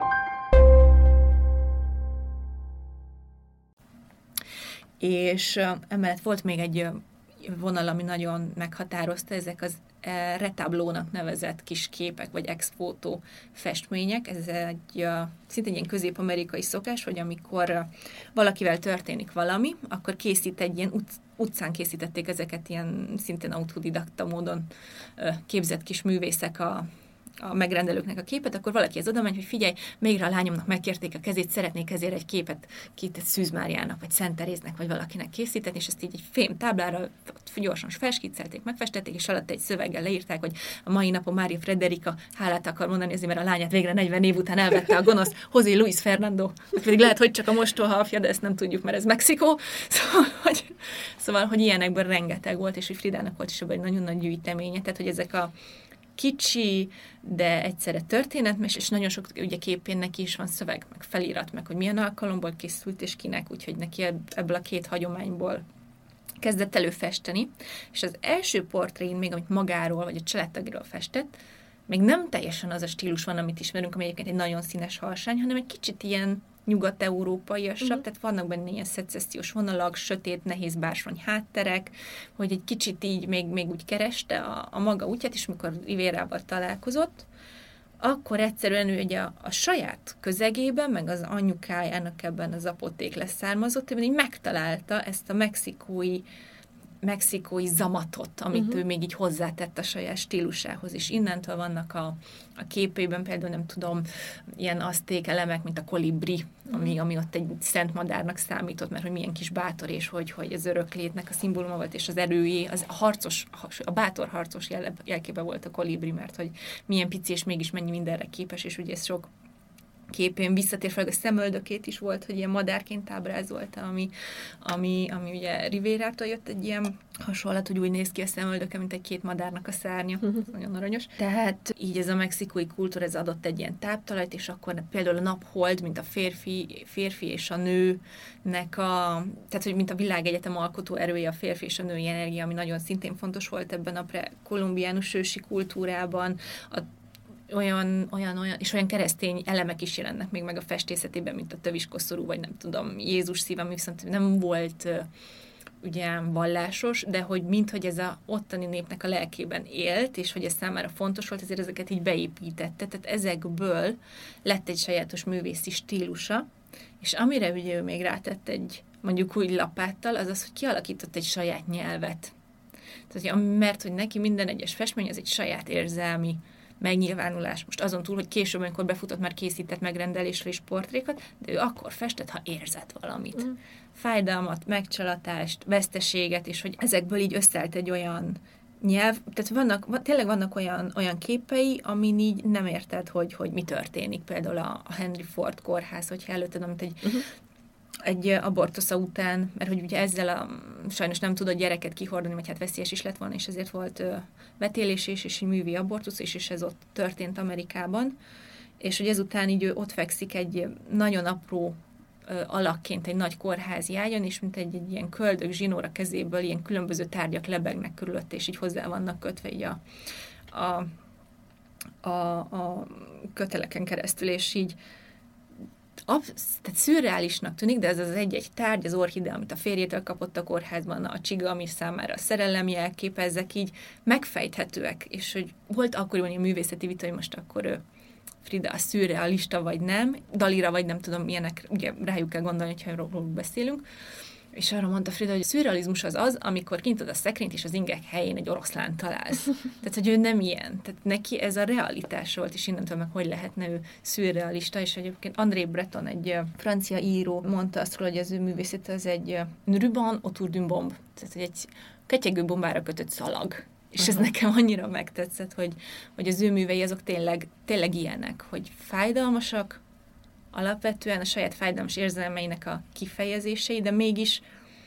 És uh, emellett volt még egy uh, vonal, ami nagyon meghatározta, ezek az uh, retablónak nevezett kis képek, vagy ex-fotó festmények. Ez egy uh, szintén ilyen közép-amerikai szokás, hogy amikor uh, valakivel történik valami, akkor készít egy ilyen ut- utcán készítették ezeket ilyen szintén autodidakta módon uh, képzett kis művészek a a megrendelőknek a képet, akkor valaki ez oda megy, hogy figyelj, mégre a lányomnak megkérték a kezét, szeretnék ezért egy képet két Szűz Máriának, vagy Szent Teréznek, vagy valakinek készíteni, és ezt így egy fém táblára gyorsan felskiccelték, megfestették, és alatt egy szöveggel leírták, hogy a mai napon Mária Frederika hálát akar mondani, azért, mert a lányát végre negyven év után elvette a gonosz José Luis Fernando, vagy pedig lehet, hogy csak a mostoha apja, de ezt nem tudjuk, mert ez Mexikó. Szóval, hogy, szóval, hogy ilyenekből rengeteg volt, és hogy Fridának volt is ebben egy nagyon nagy gyűjteménye, tehát, hogy ezek a kicsi, de egyszerre történetmes, és nagyon sok ugye képén neki is van szöveg, meg felirat, meg hogy milyen alkalomból készült, és kinek, úgyhogy neki ebből a két hagyományból kezdett előfesteni, és az első portrén, még amit magáról, vagy a családtagiról festett, még nem teljesen az a stílus van, amit ismerünk, ami egyébként egy nagyon színes harsány, hanem egy kicsit ilyen nyugat-európaiasabb, uh-huh. tehát vannak benne ilyen szecessziós vonalak, sötét, nehéz bársony hátterek, hogy egy kicsit így még, még úgy kereste a, a maga útját, és mikor Rivérával találkozott, akkor egyszerűen ő ugye a, a saját közegében, meg az anyukájának ebben az apoték leszármazott, hogy megtalálta ezt a mexikói mexikói zamatot, amit uh-huh. ő még így hozzátett a saját stílusához, és innentől vannak a, a képében például, nem tudom, ilyen azték elemek, mint a kolibri, ami, ami ott egy szent madárnak számított, mert hogy milyen kis bátor, és hogy, hogy az öröklétnek a szimbóluma volt, és az erőjé, az a harcos, a bátor harcos jel, jelképe volt a kolibri, mert hogy milyen pici, és mégis mennyi mindenre képes, és ugye ez sok képén visszatér fel, a szemöldökét is volt, hogy ilyen madárként ábrázolta, ami, ami, ami ugye Rivérától jött egy ilyen hasonlat, hogy úgy néz ki a szemöldöke, mint egy két madárnak a szárnya. Uh-huh. Nagyon aranyos. Tehát így ez a mexikói kultúra, ez adott egy ilyen táptalajt, és akkor például a naphold, mint a férfi, férfi és a nőnek a, tehát hogy mint a világegyetem alkotó erője, a férfi és a női energia, ami nagyon szintén fontos volt ebben a pre-kolumbiánus ősi kultúrában, a olyan, olyan, olyan, és olyan keresztény elemek is jelennek még meg a festészetében, mint a töviskoszorú, vagy nem tudom, Jézus szív, ami viszont nem volt uh, ugye vallásos, de hogy minthogy ez a ottani népnek a lelkében élt, és hogy ez számára fontos volt, ezért ezeket így beépítette. Tehát ezekből lett egy sajátos művészi stílusa, és amire ugye ő még rátett egy mondjuk úgy lapáttal, az az, hogy kialakított egy saját nyelvet. Tehát, mert hogy neki minden egyes festmény az egy saját érzelmi megnyilvánulás. Most azon túl, hogy később, amikor befutott, már készített megrendelésre is portrékat, de ő akkor festett, ha érzett valamit. Mm. Fájdalmat, megcsalatást, veszteséget, és hogy ezekből így összeállt egy olyan nyelv, tehát vannak, tényleg vannak olyan, olyan képei, amin így nem érted, hogy, hogy mi történik. Például a, a Henry Ford kórház, hogyha előtted, amit egy uh-huh. egy abortusza után, mert hogy ugye ezzel a, sajnos nem tudott gyereket kihordani, vagy hát veszélyes is lett volna, és ezért volt ö, vetélés is, és egy művi abortusz, és, és ez ott történt Amerikában, és hogy ezután így ő ott fekszik egy nagyon apró ö, alakként egy nagy kórházi ágyon, és mint egy, egy ilyen köldök zsinór a kezéből, ilyen különböző tárgyak lebegnek körülött, és így hozzá vannak kötve így a, a, a, a köteleken keresztül, és így Absz- tehát szürreálisnak tűnik, de ez az egy-egy tárgy, az orchidea, amit a férjétől kapott a kórházban, a csiga, ami számára a szerelem jelképe, ezek így megfejthetőek, és hogy volt akkoriban egy művészeti vita, hogy most akkor ő, Frida a szürrealista vagy nem, Dalira vagy nem tudom, milyenek, ugye rájuk kell gondolni, hogyha róluk beszélünk, és arra mondta Frida, hogy a szürrealizmus az az, amikor kintod a szekrényt, és az ingek helyén egy oroszlánt találsz. Tehát, hogy ő nem ilyen. Tehát neki ez a realitás volt, és innentől meg hogy lehetne ő szürrealista, és egyébként André Breton, egy francia író, mondta azt, hogy az ő művészet az egy ruban autour d'une bombe. Tehát, hogy egy ketyegő bombára kötött szalag. És uh-huh. ez nekem annyira megtetszett, hogy, hogy az ő művei azok tényleg, tényleg ilyenek, hogy fájdalmasak, alapvetően a saját fájdalmas érzelmeinek a kifejezései, de mégis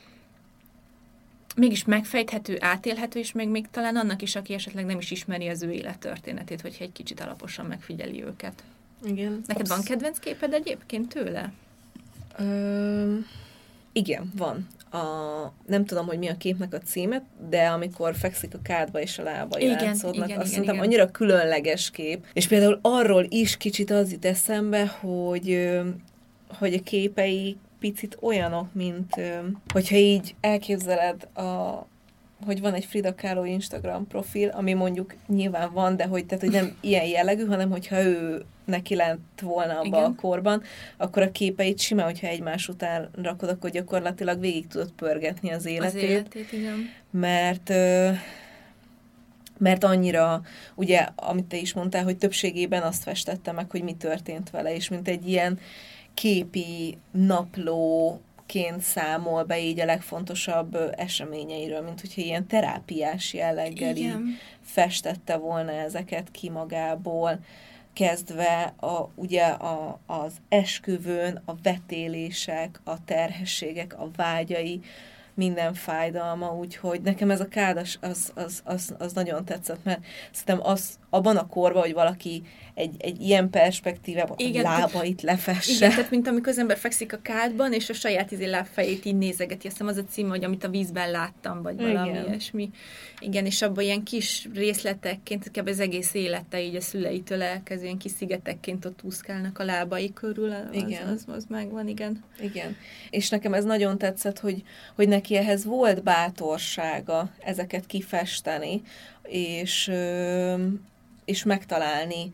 mégis megfejthető, átélhető, és még, még talán annak is, aki esetleg nem is ismeri az ő élettörténetét, hogyha egy kicsit alaposan megfigyeli őket. Igen. Neked van kedvenc képed egyébként tőle? Ö, igen, van. A, nem tudom, hogy mi a képnek a címe, de amikor fekszik a kádba és a lábai látszódnak, azt szerintem annyira különleges kép. És például arról is kicsit az jut eszembe, hogy, hogy a képei picit olyanok, mint hogyha így elképzeled, a, hogy van egy Frida Kahlo Instagram profil, ami mondjuk nyilván van, de hogy, tehát, hogy nem ilyen jellegű, hanem hogyha ő neki lent volna abban a korban, akkor a képeit simán, hogyha egymás után rakod, akkor gyakorlatilag végig tudod pörgetni az életét. Az életét, igen. Mert ö, mert annyira, ugye, amit te is mondtál, hogy többségében azt festette meg, hogy mi történt vele, és mint egy ilyen képi naplóként számol be így a legfontosabb eseményeiről, mint hogyha ilyen terápiás jelleggel így festette volna ezeket ki magából, kezdve a, ugye a, az esküvőn, a vetélések, a terhességek, a vágyai, minden fájdalma, úgyhogy nekem ez a kádas az, az, az, az nagyon tetszett, mert szerintem az, abban a korban, hogy valaki egy, egy ilyen perspektívában a lábait lefesse. Igen, tehát mint amikor az ember fekszik a kádban, és a saját izé lábfejét így nézegeti. Azt hiszem az a cím, hogy amit a vízben láttam, vagy valami igen. ilyesmi. Igen, és abban ilyen kis részletekként, kb. Az egész élete így a szüleitől elkezdő, ilyen kis szigetekként ott úszkálnak a lábai körül. Az, igen. Az, az, az megvan, igen. Igen. És nekem ez nagyon tetszett, hogy, hogy neki ehhez volt bátorsága ezeket kifesteni, és, és megtalálni,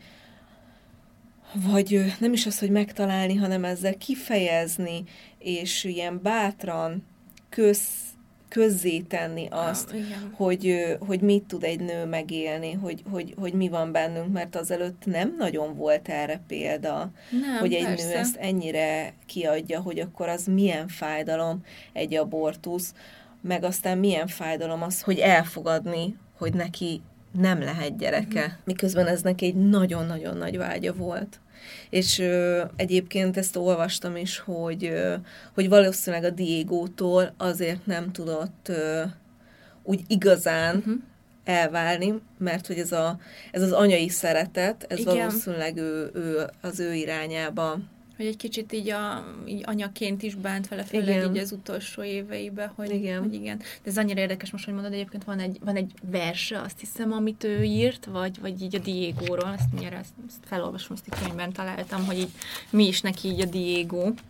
vagy nem is az, hogy megtalálni, hanem ezzel kifejezni, és ilyen bátran köz, közzétenni azt, ah, hogy, hogy mit tud egy nő megélni, hogy, hogy, hogy mi van bennünk, mert azelőtt nem nagyon volt erre példa, nem, hogy egy persze. nő ezt ennyire kiadja, hogy akkor az milyen fájdalom egy abortusz, meg aztán milyen fájdalom az, hogy elfogadni, hogy neki nem lehet gyereke. Uh-huh. Miközben ez neki egy nagyon-nagyon nagy vágya volt. És ö, egyébként ezt olvastam is, hogy, ö, hogy valószínűleg a Diegótól azért nem tudott ö, úgy igazán uh-huh. elválni, mert hogy ez, a, ez az anyai szeretet, ez igen. valószínűleg ő, ő, az ő irányába. Hogy egy kicsit így, a, így anyaként is bánt vele, főleg így az utolsó éveiben, hogy igen. hogy igen. De ez annyira érdekes most, hogy mondod, egyébként van egy, van egy verse, azt hiszem, amit ő írt, vagy, vagy így a Diegóról, ezt mindjárt ezt, ezt felolvasom, ezt egy könyvben találtam, hogy így mi is neki így a Diego. Uh,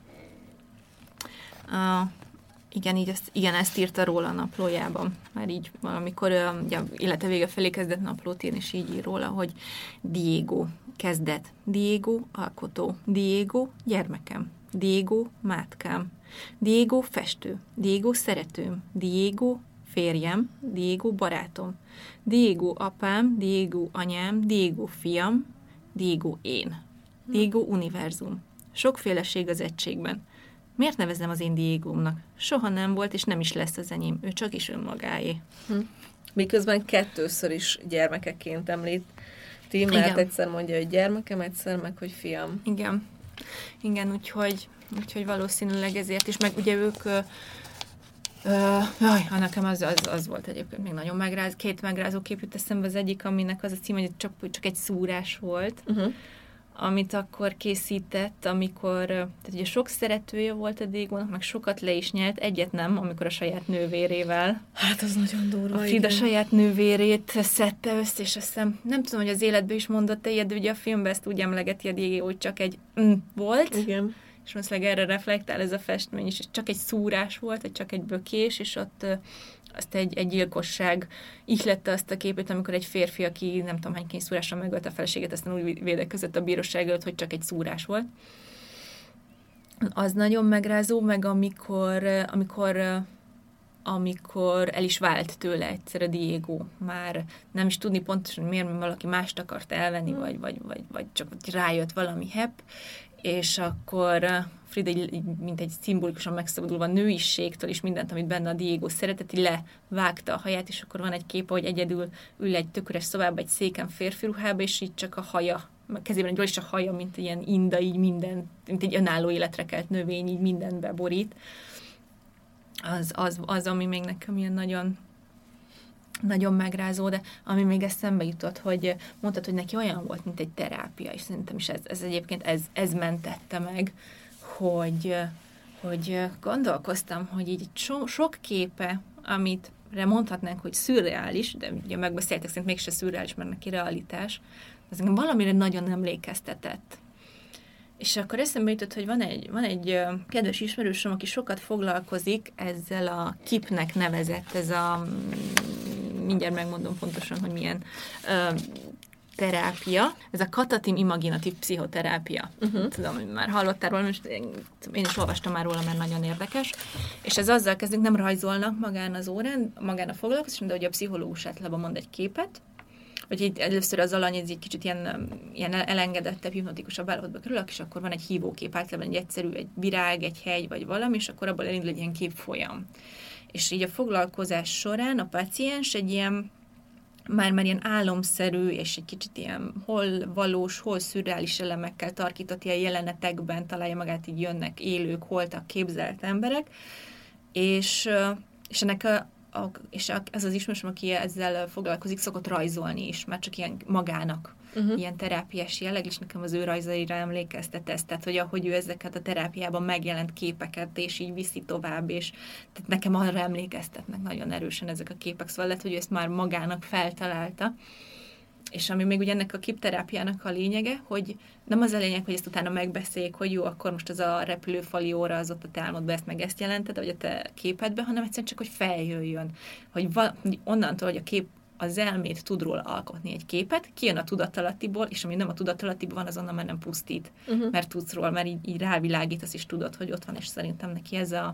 igen, így ezt, igen, ezt írta róla a naplójában. Már így valamikor uh, ugye, élete vége felé kezdett naplót írni, és így ír róla, hogy Diego, kezdet. Diego, alkotó. Diego, gyermekem. Diego, mátkám. Diego, festő. Diego, szeretőm. Diego, férjem. Diego, barátom. Diego, apám. Diego, anyám. Diego, fiam. Diego, én. Diego, univerzum. Sokféleség az egységben. Miért nevezem az én Diegómnak? Soha nem volt, és nem is lesz az enyém. Ő csak is önmagáé. Hm. Miközben kettőször is gyermekeként említ, mert igen. egyszer mondja, hogy gyermekem, egyszer meg, hogy fiam. Igen. Igen, úgyhogy, úgyhogy valószínűleg ezért is, meg ugye ők ö, ö, jaj, nekem az, az, az volt egyébként még nagyon megráz, két megrázó kép jut eszembe, az egyik, aminek az a cím, hogy csak, csak egy szúrás volt, uh-huh. amit akkor készített, amikor, tehát ugye sok szeretője volt a Diegónak, meg sokat le is nyelt, egyet nem, amikor a saját nővérével. Hát az nagyon durva. A Frida igen. saját nővérét szedte össze, és azt hiszem, nem tudom, hogy az életben is mondott ilyet, de ugye a filmben ezt úgy emlegeti a Diego, hogy csak egy mm volt, igen. és most erre reflektál ez a festmény is, és csak egy szúrás volt, vagy csak egy bökés, és ott azt egy, egy gyilkosság ihlette azt a képét, amikor egy férfi, aki nem tudom hány kényszúrásra megölte a feleséget, aztán úgy védekezett a bíróság előtt, hogy csak egy szúrás volt. Az nagyon megrázó, meg amikor, amikor, amikor el is vált tőle egyszer a Diego. Már nem is tudni pontosan, miért, mert valaki mást akart elvenni, vagy, vagy, vagy, vagy csak rájött valami hepp, és akkor Frida így, mint egy szimbolikusan megszabadulva a nőiségtől és mindent, amit benne a Diego szeretett, így levágta a haját, és akkor van egy kép, hogy egyedül ül egy tök üres szobában, egy széken férfi ruhába, és így csak a haja, kezében egy is a haja, mint ilyen inda, így minden, mint egy önálló életre kelt növény, így mindent beborít. Az, az, az, ami még nekem ilyen nagyon nagyon megrázó, de ami még eszembe jutott, hogy mondtad, hogy neki olyan volt, mint egy terápia, és szerintem is ez, ez egyébként ez, ez mentette meg, hogy, hogy gondolkoztam, hogy így so, sok képe, amit mondhatnánk, hogy szürreális, de ugye megbeszéltek, szerint mégse szürreális, mert neki realitás, az valamire nagyon emlékeztetett. És akkor eszembe jutott, hogy van egy, van egy kedves ismerősöm, aki sokat foglalkozik ezzel a kipnek nevezett, ez a, mindjárt megmondom pontosan, hogy milyen ö, terápia, ez a katatim imaginatív pszichoterápia. Uh-huh. Tudom, hogy már hallottál róla, most én, én is olvastam már róla, mert nagyon érdekes. És ez azzal kezdünk, nem rajzolnak magán az órán, magán a foglalkozáson, de hogy a pszichológus általában mond egy képet, hogy itt először az alany egy kicsit ilyen, ilyen elengedettebb, hipnotikusabb állapotba kerül, és akkor van egy hívókép, általában egy egyszerű, egy virág, egy hegy, vagy valami, és akkor abból elindul egy ilyen képfolyam. És így a foglalkozás során a páciens egy ilyen már-már ilyen álomszerű, és egy kicsit ilyen hol valós, hol szürreális elemekkel tarkított ilyen jelenetekben találja magát, így jönnek élők, holtak, képzelt emberek, és, és ennek a, a, és ez az ismerősöm, aki ezzel foglalkozik, szokott rajzolni is, már csak ilyen magának, uh-huh. ilyen terápiás jelleg, és nekem az ő rajzaira emlékeztet ez, tehát hogy ahogy ő ezeket a terápiában megjelent képeket, és így viszi tovább, és tehát nekem arra emlékeztetnek nagyon erősen ezek a képek, szóval lehet, hogy ő ezt már magának feltalálta. És ami még ugye ennek a képterápiának a lényege, hogy nem az a lényeg, hogy ezt utána megbeszéljék, hogy jó, akkor most az a repülőfali óra az ott a te álmodban ezt meg ezt jelented, vagy a te képedben, hanem egyszerűen csak, hogy feljöjjön. Hogy, val- hogy onnantól, hogy a kép az elmét tud róla alkotni egy képet, kijön a tudatalattiból, és ami nem a tudatalattiból van, azonnal már nem pusztít, uh-huh. mert tudsz róla, mert így, így rávilágítasz, és tudod, hogy ott van, és szerintem neki ez a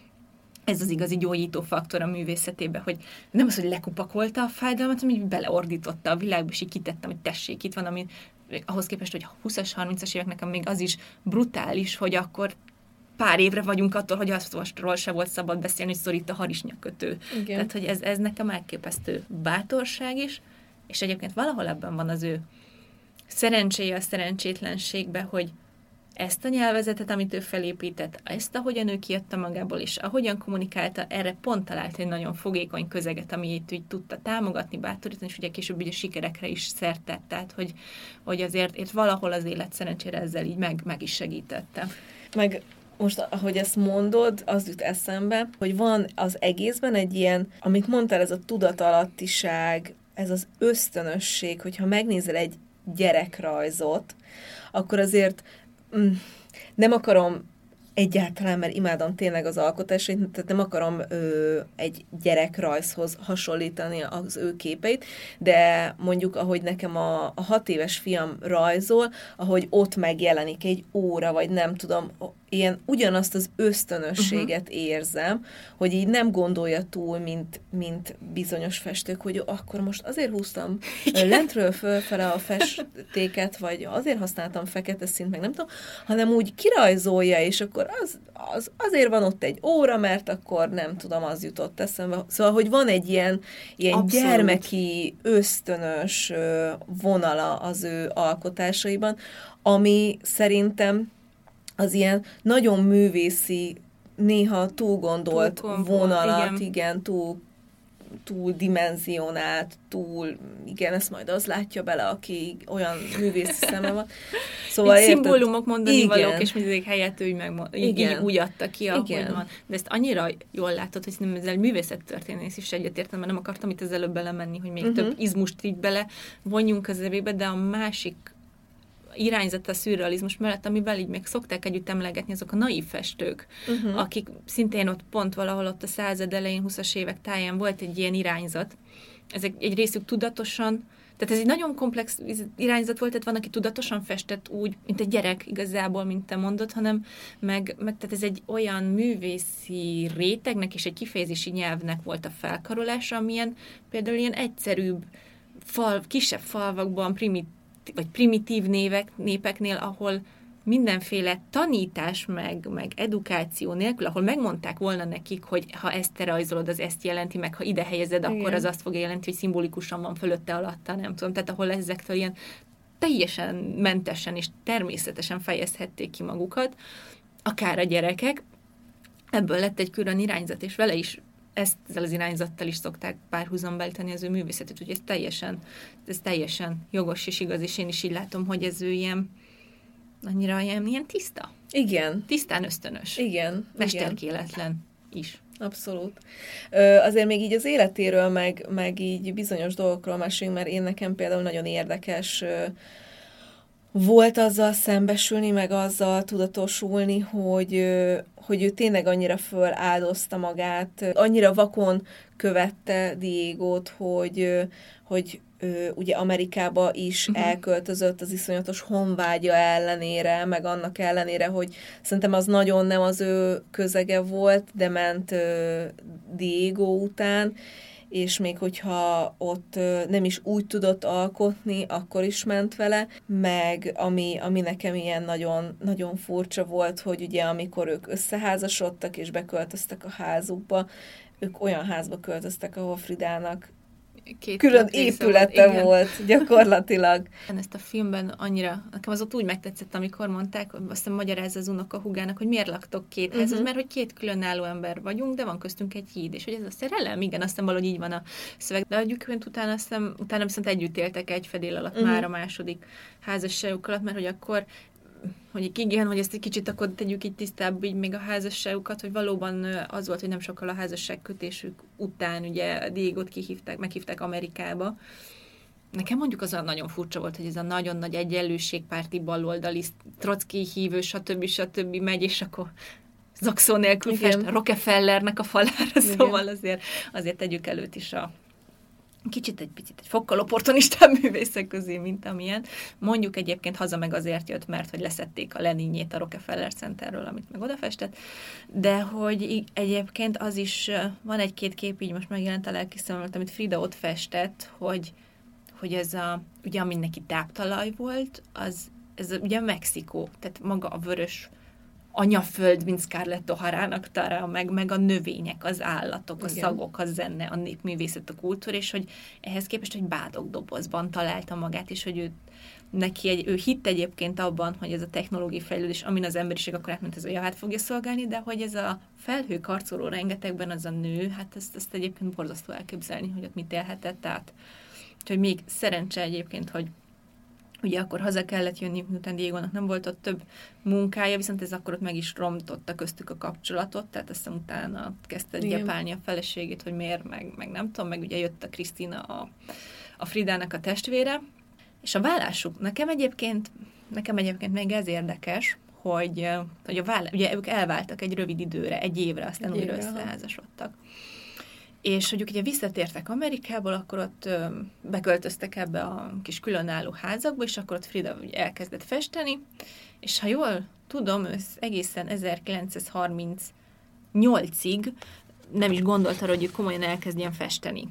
ez az igazi gyógyító faktor a művészetében, hogy nem az, hogy lekupakolta a fájdalmat, hanem így beleordította a világba, és így kitettem, hogy tessék, itt van, ami ahhoz képest, hogy húszas, harmincas évek nekem még az is brutális, hogy akkor pár évre vagyunk attól, hogy aztról se volt szabad beszélni, hogy szorít a harisnyakötő. Igen. Tehát, hogy ez, ez nekem elképesztő bátorság is, és egyébként valahol ebben van az ő szerencséje a szerencsétlenségbe, hogy ezt a nyelvezetet, amit ő felépített, ezt, ahogyan ő kiadta magából, és ahogyan kommunikálta, erre pont talált egy nagyon fogékony közeget, amit így tudta támogatni, bátorítani, és ugye később ugye sikerekre is szert tett, tehát hogy, hogy azért ért valahol az élet szerencsére ezzel így meg, meg is segítette. Meg most, ahogy ezt mondod, az jut eszembe, hogy van az egészben egy ilyen, amit mondtál, ez a tudatalattiság, ez az ösztönösség, hogyha megnézel egy gyerekrajzot, akkor azért mm, nem akarom egyáltalán, mert imádom tényleg az alkotásait, tehát nem akarom ö, egy gyerekrajzhoz hasonlítani az ő képeit, de mondjuk, ahogy nekem a, a hat éves fiam rajzol, ahogy ott megjelenik egy óra, vagy nem tudom, ilyen ugyanazt az ösztönösséget uh-huh. érzem, hogy így nem gondolja túl, mint, mint bizonyos festők, hogy akkor most azért húztam lentről fölfele a festéket, vagy azért használtam fekete színt, meg nem tudom, hanem úgy kirajzolja, és akkor az, az, azért van ott egy óra, mert akkor nem tudom, az jutott eszembe. Szóval, hogy van egy ilyen, ilyen gyermeki, ösztönös vonala az ő alkotásaiban, ami szerintem az ilyen nagyon művészi, néha túlgondolt túl vonalat, igen, igen túl, túl dimenzionált, túl, igen, ezt majd az látja bele, aki olyan művészi szeme van. Szóval érted, szimbólumok mondani igen. valók, és mindig helyett ő meg, így, így úgy adta ki, ahogy igen. van. De ezt annyira jól látod, hogy nem ezzel művészettörténész is egyetértem, mert nem akartam itt az előbb belemenni, hogy még uh-huh. több izmust így bele vonjunk az evébe, de a másik irányzata a szürrealizmus mellett, amivel így még szokták együtt emlegetni azok a naív festők, uh-huh. akik szintén ott pont valahol ott a század elején, huszas évek táján volt egy ilyen irányzat. Ezek egy részük tudatosan, tehát ez egy nagyon komplex irányzat volt, tehát van, aki tudatosan festett úgy, mint egy gyerek igazából, mint te mondod, hanem meg, meg tehát ez egy olyan művészi rétegnek és egy kifejezési nyelvnek volt a felkarolása, amilyen például ilyen egyszerűbb fal, kisebb falvakban, primitív vagy primitív névek, népeknél, ahol mindenféle tanítás, meg, meg edukáció nélkül, ahol megmondták volna nekik, hogy ha ezt te rajzolod, az ezt jelenti, meg ha ide helyezed, igen. akkor az azt fogja jelenti, hogy szimbolikusan van fölötte, alatta, nem tudom. Tehát ahol ezektől ilyen teljesen mentesen és természetesen fejezhették ki magukat, akár a gyerekek. Ebből lett egy külön irányzat, és vele is ezzel az irányzattal is szokták párhuzamba állítani az ő művészetet, úgyhogy ez teljesen, ez teljesen jogos és igaz, és én is így látom, hogy ez ő ilyen, annyira ilyen, ilyen tiszta. Igen. Tisztán ösztönös. Igen. Mesterkéletlen is. Abszolút. Ö, azért még így az életéről, meg, meg így bizonyos dolgokról mesélünk, mert én nekem például nagyon érdekes ö, volt azzal szembesülni, meg azzal tudatosulni, hogy, hogy ő tényleg annyira föláldozta magát, annyira vakon követte Diegót, hogy, hogy ugye Amerikába is uh-huh. elköltözött az iszonyatos honvágya ellenére, meg annak ellenére, hogy szerintem az nagyon nem az ő közege volt, de ment Diego után, és még hogyha ott nem is úgy tudott alkotni, akkor is ment vele, meg ami, ami nekem ilyen nagyon, nagyon furcsa volt, hogy ugye amikor ők összeházasodtak és beköltöztek a házukba, ők olyan házba költöztek, ahol Fridának Két külön épülete volt, volt gyakorlatilag. Ezt a filmben annyira, nekem az ott úgy megtetszett, amikor mondták, aztán magyarázza az unoka húgának, hogy miért laktok két házhoz, uh-huh. mert hogy két különálló ember vagyunk, de van köztünk egy híd, és hogy ez a szerelem, igen, aztán valahogy így van a szöveg. De egyébként utána, aztán, utána viszont együtt éltek egy fedél alatt uh-huh. már a második házasságuk alatt, mert hogy akkor hogy igen, hogy ezt egy kicsit akkor tegyük így tisztább így még a házasságukat, hogy valóban az volt, hogy nem sokkal a házasságkötésük után ugye Diegót kihívták, meghívták Amerikába. Nekem mondjuk az nagyon furcsa volt, hogy ez a nagyon nagy egyenlőségpárti baloldali, Trotsky hívő, stb. stb. Megy, és akkor zakszó nélkül igen. fest Rockefellernek a falára, igen. Szóval azért, azért tegyük előtt is a kicsit egy picit egy fokkal opportunistább művészek közé, mint amilyen. Mondjuk egyébként haza meg azért jött, mert hogy leszették a Leninjét a Rockefeller Centerről, amit meg odafestett, de hogy egyébként az is, van egy-két kép, így most megjelent a lelki szemület, amit Frida ott festett, hogy, hogy ez a, ugye ami neki táptalaj volt, az ez ugye Mexikó, tehát maga a vörös anyaföld, mint Scarlett O'Hara-nak talál, meg, meg a növények, az állatok, a igen. szagok, a zene, a népművészet, a kultúra, és hogy ehhez képest egy bádogdobozban találta magát, és hogy ő, neki egy, ő hitt egyébként abban, hogy ez a technológiai fejlődés, amin az emberiség akkor átment, ez a javát fogja szolgálni, de hogy ez a felhőkarcoló rengetegben az a nő, hát ezt, ezt egyébként borzasztó elképzelni, hogy ott mit élhetett át. Úgyhogy még szerencse egyébként, hogy ugye akkor haza kellett jönni, miután Diegónak nem volt ott több munkája, viszont ez akkor ott meg is romtotta köztük a kapcsolatot, tehát aztán utána kezdte gyepálni a feleségét, hogy miért, meg, meg nem tudom, meg ugye jött a Krisztina, a, a Fridának a testvére, és a vállásuk, nekem egyébként, nekem egyébként még ez érdekes, hogy, hogy a vállás, ugye ők elváltak egy rövid időre, egy évre, aztán egy újra évre, összeházasodtak. És hogy ugye visszatértek Amerikából, akkor ott ö, beköltöztek ebbe a kis különálló házakba, és akkor ott Frida ugye elkezdett festeni, és ha jól tudom, ez egészen ezerkilencszázharmincnyolcig nem is gondolt arra, hogy komolyan elkezdjen festeni.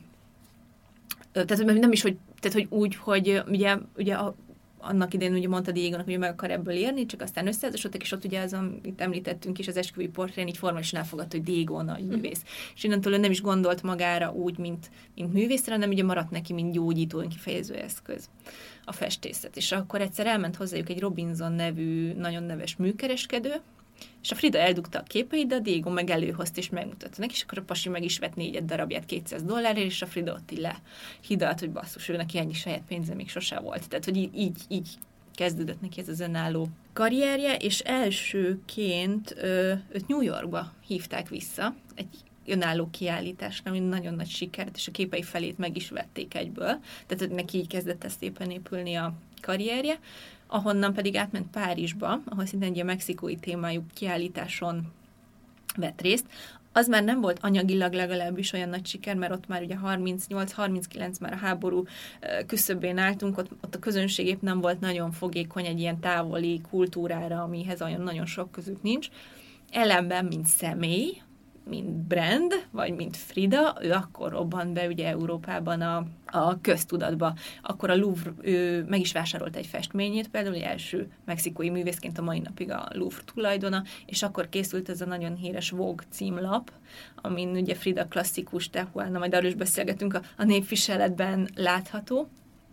Tehát nem is, hogy, tehát, hogy úgy, hogy ugye, ugye a annak idején ugye mondta Diegónak, hogy meg akar ebből érni, csak aztán összeházasodtak, és ott ugye az, amit említettünk is, az esküvői portrén így formálisan elfogadta, hogy Diegó nagy művész. Mm. És innentől ő nem is gondolt magára úgy, mint, mint művészre, hanem ugye maradt neki, mint gyógyító, kifejező eszköz a festészet. És akkor egyszer elment hozzájuk egy Robinson nevű, nagyon neves műkereskedő, és a Frida eldugta a képeit, de a Diegó meg előhozta és megmutatta neki, és akkor a pasi meg is vett négyet darabját kétszáz dollárért, és a Frida ott így lehidalt, hogy basszus, ő neki ennyi saját pénze még sose volt. Tehát, hogy így, így, így kezdődött neki ez az önálló karrierje, és elsőként ö, őt New Yorkba hívták vissza, egy önálló kiállításra, ami nagyon nagy sikert, és a képei felét meg is vették egyből. Tehát neki így kezdett ezt szépen épülni a karrierje, ahonnan pedig átment Párizsba, ahol szintén egy ilyen mexikói témájú kiállításon vett részt. Az már nem volt anyagilag legalábbis olyan nagy siker, mert ott már ugye harmincnyolc harminckilenc már a háború küszöbén álltunk, ott, ott a közönség épp nem volt nagyon fogékony egy ilyen távoli kultúrára, amihez olyan nagyon sok közük nincs. Ellenben, mint személy, mint brand, vagy mint Frida, ő akkor robbant be ugye Európában a, a köztudatba. Akkor a Louvre, ő meg is vásárolta egy festményét, például egy első mexikói művészként a mai napig a Louvre tulajdona, és akkor készült ez a nagyon híres Vogue címlap, amin ugye Frida klasszikus tehuána, majd arról is beszélgetünk, a, a népviseletben látható.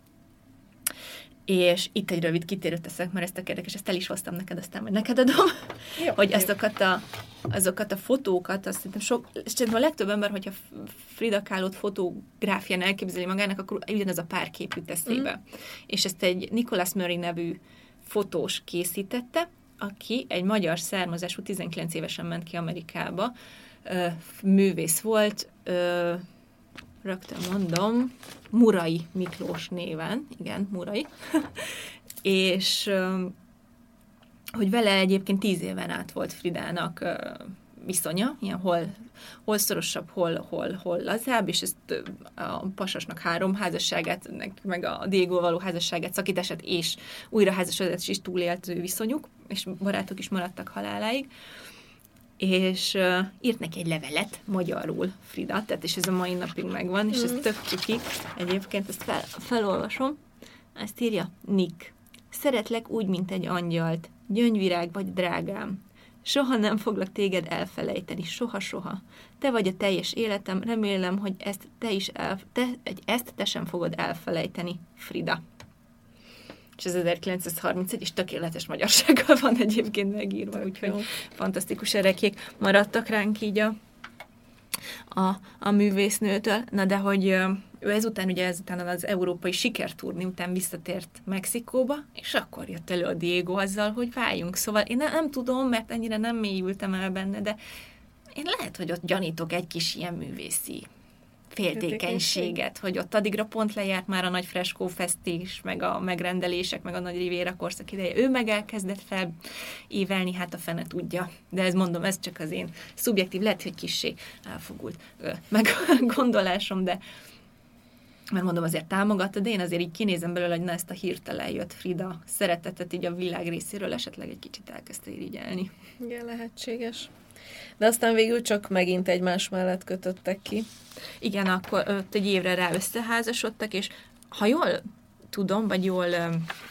És itt egy rövid kitérőt teszek, mert ezt a érdekes, ezt el is hoztam neked, aztán majd neked adom, jó, hogy azokat a, azokat a fotókat, azt szerintem sok, és a legtöbb ember, hogyha Frida Kahlo-t fotográfián elképzeli magának, akkor ugyanez a pár kép jut eszébe. Mm. És ezt egy Nicholas Murray nevű fotós készítette, aki egy magyar származású, tizenkilenc évesen ment ki Amerikába, művész volt, rögtön mondom, Murai Miklós néven, igen, Murai, és hogy vele egyébként tíz éven át volt Fridának viszonya, ilyen hol, hol szorosabb, hol, hol, hol lazább, és ezt a pasasnak három házasságát, meg a Diegó való házasságát, szakítását és újraházasodás is túlélt viszonyuk, és barátok is maradtak haláláig. és uh, írt neki egy levelet magyarul Frida, tehát és ez a mai napig megvan, és ez tök ciki. Egyébként ezt fel, felolvasom. Ezt írja Nick. Szeretlek úgy, mint egy angyalt. Gyöngyvirág vagy, drágám. Soha nem foglak téged elfelejteni, soha-soha. Te vagy a teljes életem, remélem, hogy ezt te is el, te, ezt te sem fogod elfelejteni, Frida. És ez ezerkilencszázharmincegy, és tökéletes magyarsággal van egyébként megírva, tök úgyhogy jó. Fantasztikus erekék maradtak ránk így a, a, a művésznőtől. Na de hogy ő ezután, ugye ezután az európai sikerturné után visszatért Mexikóba, és akkor jött elő a Diego azzal, hogy váljunk. Szóval én nem, nem tudom, mert ennyire nem mélyültem el benne, de én lehet, hogy ott gyanítok egy kis ilyen művészi féltékenységet, hogy ott addigra pont lejárt már a nagy freskófesztés, meg a megrendelések, meg a nagy Riviera korszak ideje. Ő meg elkezdett felévelni, hát a fene tudja. De ez mondom, ez csak az én szubjektív, lehet, hogy kissé elfogult meg gondolásom, de mert mondom, azért támogatta, de én azért így kinézem belőle, hogy na, ezt a hirtelen jött Frida szeretetet így a világ részéről esetleg egy kicsit elkezdte irigyelni. Igen, lehetséges. De aztán végül csak megint egymás mellett kötöttek ki. Igen, akkor ott egy évre rá összeházasodtak, és ha jól tudom, vagy jól ö,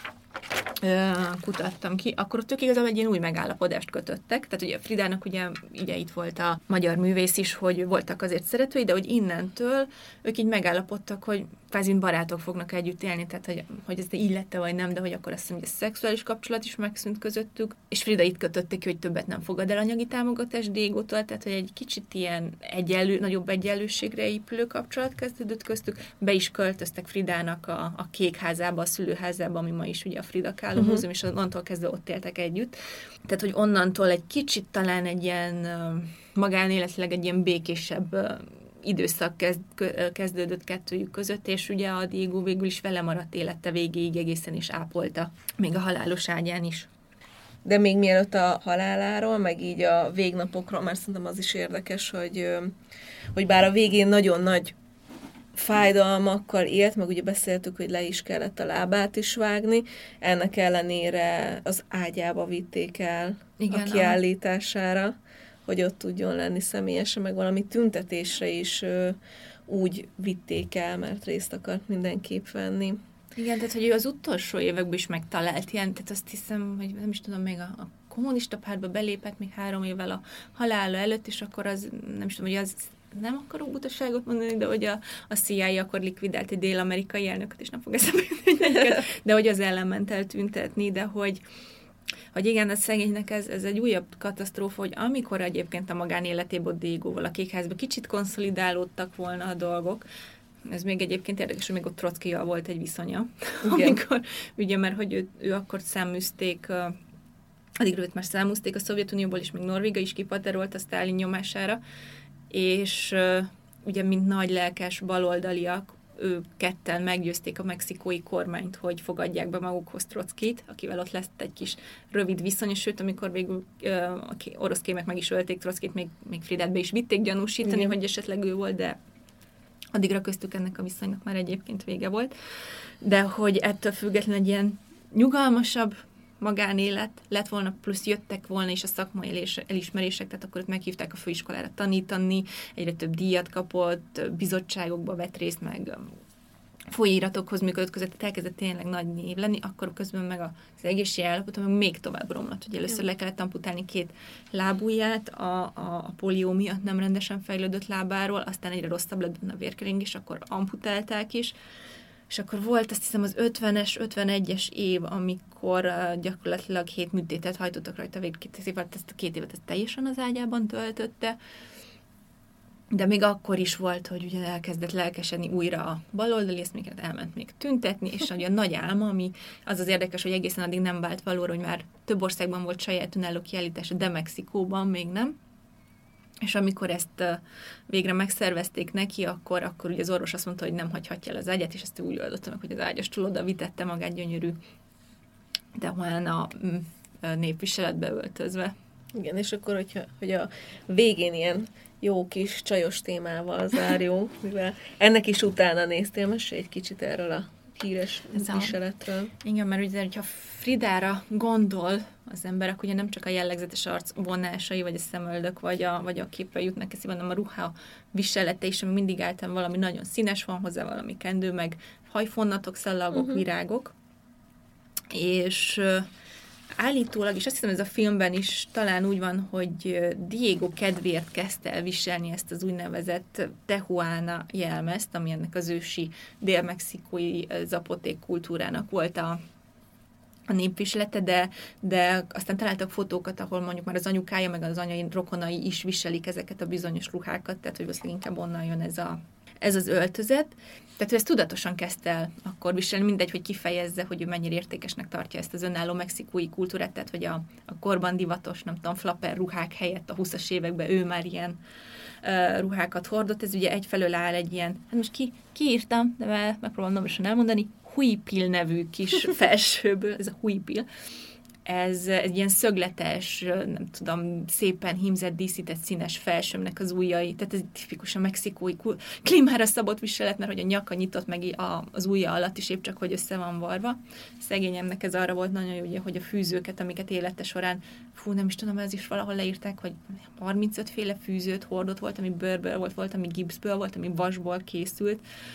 ö, kutattam ki, akkor ott ők igazából egy ilyen új megállapodást kötöttek. Tehát ugye Fridának ugye, ugye itt volt a magyar művész is, hogy voltak azért szeretői, de hogy innentől ők így megállapodtak, hogy kvázi barátok fognak együtt élni, tehát hogy, hogy ez így lett vagy nem, de hogy akkor azt hiszem, hogy a szexuális kapcsolat is megszűnt közöttük, és Frida itt kötötte ki, hogy többet nem fogad el anyagi támogatást Diegótól, tehát hogy egy kicsit ilyen egyenlő, nagyobb egyenlőségre épülő kapcsolat kezdődött köztük, be is költöztek Fridának a, a kék házába, a szülőházába, ami ma is ugye a Frida Kahlo uh-huh. múzeum, és onnantól kezdve ott éltek együtt. Tehát, hogy onnantól egy kicsit talán egy ilyen magánéletileg egy ilyen békésebb időszak kezd, kezdődött kettőjük között, és ugye a Diego végül is vele maradt élete végéig egészen is ápolta, még a halálos ágyán is. De még mielőtt a haláláról, meg így a végnapokról, mert szerintem az is érdekes, hogy, hogy bár a végén nagyon nagy fájdalmakkal élt, meg ugye beszéltük, hogy le is kellett a lábát is vágni, ennek ellenére az ágyába vitték el igen, a kiállítására, hogy ott tudjon lenni személyesen, meg valami tüntetésre is ö, úgy vitték el, mert részt akart mindenképp venni. Igen, tehát hogy ő az utolsó években is megtalált ilyen, tehát azt hiszem, hogy nem is tudom, még a, a kommunista pártba belépett még három évvel a halála előtt, és akkor az, nem is tudom, hogy az nem akarok butaságot mondani, de hogy a, a C I A akkor likvidált egy dél-amerikai elnököt, és nem fog eszembe jutni, de hogy az ellen ment el tüntetni, de hogy hogy igen, a szegénynek ez, ez egy újabb katasztrófa, hogy amikor egyébként a magánéletében Diegóval a Kékházban kicsit konszolidálódtak volna a dolgok, ez még egyébként érdekes, hogy még ott Trockival volt egy viszonya, igen. Amikor, ugye, mert hogy ő, ő akkor száműzték, addigra őt már száműzték a Szovjetunióból, és még Norvéga is kipaterolt a Sztálin nyomására, és ugye, mint nagy lelkes baloldaliak, ők ketten meggyőzték a mexikói kormányt, hogy fogadják be magukhoz Trockit, akivel ott lesz egy kis rövid viszony, sőt, amikor végül uh, orosz kémek meg is ölték Trockit, még, még Fridát be is vitték gyanúsítani, igen. hogy esetleg ő volt, de addigra köztük ennek a viszonynak már egyébként vége volt. De hogy ettől függetlenül egy ilyen nyugalmasabb magánélet lett volna, plusz jöttek volna is a szakmai elismerések, tehát akkor ott meghívták a főiskolára tanítani, egyre több díjat kapott, bizottságokba vett részt, meg folyóiratokhoz működött között, elkezdett tényleg nagy név lenni, akkor közben meg az egészségi állapota meg még tovább romlott. Ugye először le kellett amputálni két lábujját, a, a, a polió miatt nem rendesen fejlődött lábáról, aztán egyre rosszabb lett benne a vérkeringés, akkor amputálták is, és akkor volt azt hiszem az ötvenes, ötvenegyes év, amikor uh, gyakorlatilag hét műtétet hajtottak rajta végül két évet, ezt a két évet ezt teljesen az ágyában töltötte, de még akkor is volt, hogy ugye elkezdett lelkesedni újra a baloldali, ezt még elment még tüntetni, és ugye a nagy álma, ami az az érdekes, hogy egészen addig nem vált valóra, hogy már több országban volt saját önálló kiállítása, de Mexikóban még nem. És amikor ezt uh, végre megszervezték neki, akkor, akkor ugye az orvos azt mondta, hogy nem hagyhatja el az ágyat, és ezt úgy oldotta meg, hogy az ágyastól oda vitette magát gyönyörű, de olyan a mm, népviseletbe öltözve. Igen, és akkor, hogyha, hogy a végén ilyen jó kis csajos témával zárjunk, mivel ennek is utána néztél, mesélj egy kicsit erről a híres Ez viseletről. A... Igen, mert ugye, hogyha Fridára gondol az emberek, ugye nem csak a jellegzetes arc vonásai, vagy a szemöldök, vagy a, vagy a képre jutnak eszébe, hanem a ruha viselete is, ami mindig általán valami nagyon színes van hozzá, valami kendő, meg hajfonnatok, szallagok, uh-huh. virágok. És uh, állítólag, és azt hiszem, ez a filmben is talán úgy van, hogy Diego kedvéért kezdte el viselni ezt az úgynevezett Tehuana jelmezt, ami ennek az ősi dél-mexikói zapoték kultúrának volt a, a népviselete, de, de aztán találtak fotókat, ahol mondjuk már az anyukája, meg az anyai rokonai is viselik ezeket a bizonyos ruhákat, tehát hogy valószínűleg inkább onnan jön ez, a, ez az öltözet. Tehát ő ezt tudatosan kezdte el akkor viselni, mindegy, hogy kifejezze, hogy ő mennyire értékesnek tartja ezt az önálló mexikói kultúrát, tehát hogy a, a korban divatos, nem tudom, flapper ruhák helyett a húszas években ő már ilyen uh, ruhákat hordott. Ez ugye egyfelől áll egy ilyen, hát most ki, kiírtam, de megpróbálom nomborosan elmondani, huipil nevű kis felsőből, ez a huipil. Ez egy ilyen szögletes, nem tudom, szépen hímzett, díszített színes felsőmnek az ujjai, tehát ez tipikusan mexikói klímára szabott viselet, mert hogy a nyaka nyitott meg az ujja alatt is épp csak, hogy össze van varva. Szegényemnek ez arra volt nagyon jó, ugye, hogy a fűzőket, amiket élete során, fú, nem is tudom, ez is valahol leírták, hogy harmincöt féle fűzőt hordott, volt, ami bőrből volt, volt, ami gipszből volt, ami vasból készült,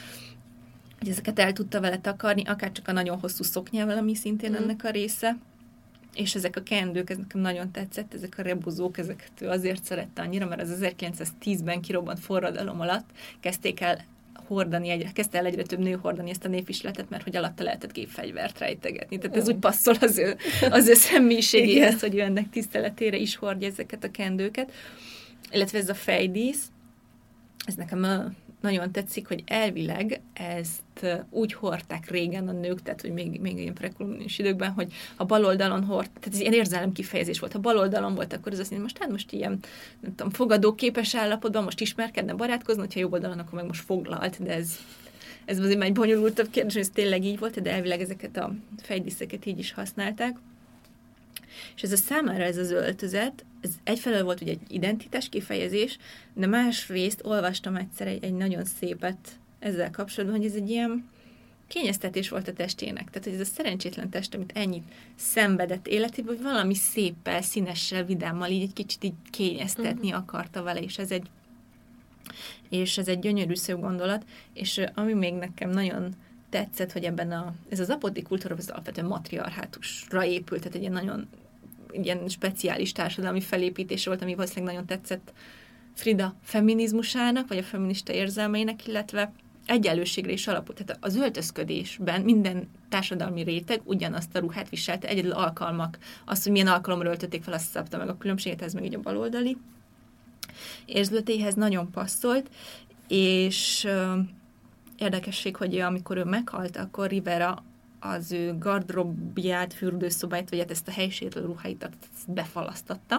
hogy ezeket el tudta vele takarni, akár csak a nagyon hosszú szoknyával, ami szintén mm. ennek a része. És ezek a kendők, ez nekem nagyon tetszett, ezek a rebozók, ezeket ő azért szerette annyira, mert az ezerkilencszáztízben kirobbant forradalom alatt kezdték el hordani, egyre, kezdte el egyre több nő hordani ezt a népviseletet, mert hogy alatta lehetett gépfegyvert rejtegetni. Tehát ez úgy passzol az ő, az ő személyiségéhez, hogy ő ennek tiszteletére is hordja ezeket a kendőket. Illetve ez a fejdísz, ez nekem nagyon tetszik, hogy elvileg ezt úgy hordták régen a nők, tehát hogy még, még ilyen prekoloniális időkben, hogy a bal oldalon hord, tehát ez ilyen érzelem kifejezés volt. Ha bal oldalon volt, akkor az azt mondja, most hát most ilyen, nem tudom, fogadóképes állapotban, most ismerkedne, barátkozna, hogyha jobb oldalon, akkor meg most foglalt, de ez, ez azért már egy bonyolultabb kérdés, hogy ez tényleg így volt, de elvileg ezeket a fejdíszeket így is használták. És ez a számára ez az öltözet, ez egyfelől volt ugye egy identitás kifejezés, de másrészt olvastam egyszer egy, egy nagyon szépet ezzel kapcsolatban, hogy ez egy ilyen kényeztetés volt a testének. Tehát, hogy ez a szerencsétlen test, amit ennyit szenvedett életében, hogy valami széppel, színessel, vidámmal így egy kicsit így kényeztetni uh-huh. akarta vele, és ez egy és ez egy gyönyörű szép gondolat, és ami még nekem nagyon tetszett, hogy ebben a, ez az zapoték kultúra az alapvetően matriarhátusra épült, tehát egy ilyen nagyon ilyen speciális társadalmi felépítés volt, ami valószínűleg nagyon tetszett Frida feminizmusának, vagy a feminista érzelmeinek, illetve egyenlőségre is alapult. Tehát az öltözködésben minden társadalmi réteg ugyanazt a ruhát viselte, egyedül alkalmak. Az, hogy milyen alkalomra öltötték fel, azt szabta meg a különbséget, ez meg így a baloldali érzületéhez nagyon passzolt, és uh, érdekesség, hogy amikor ő meghalt, akkor Rivera az ő gardróbját, fürdőszobáját, vagy hát ezt a helysérülő ruháit befalasztatta,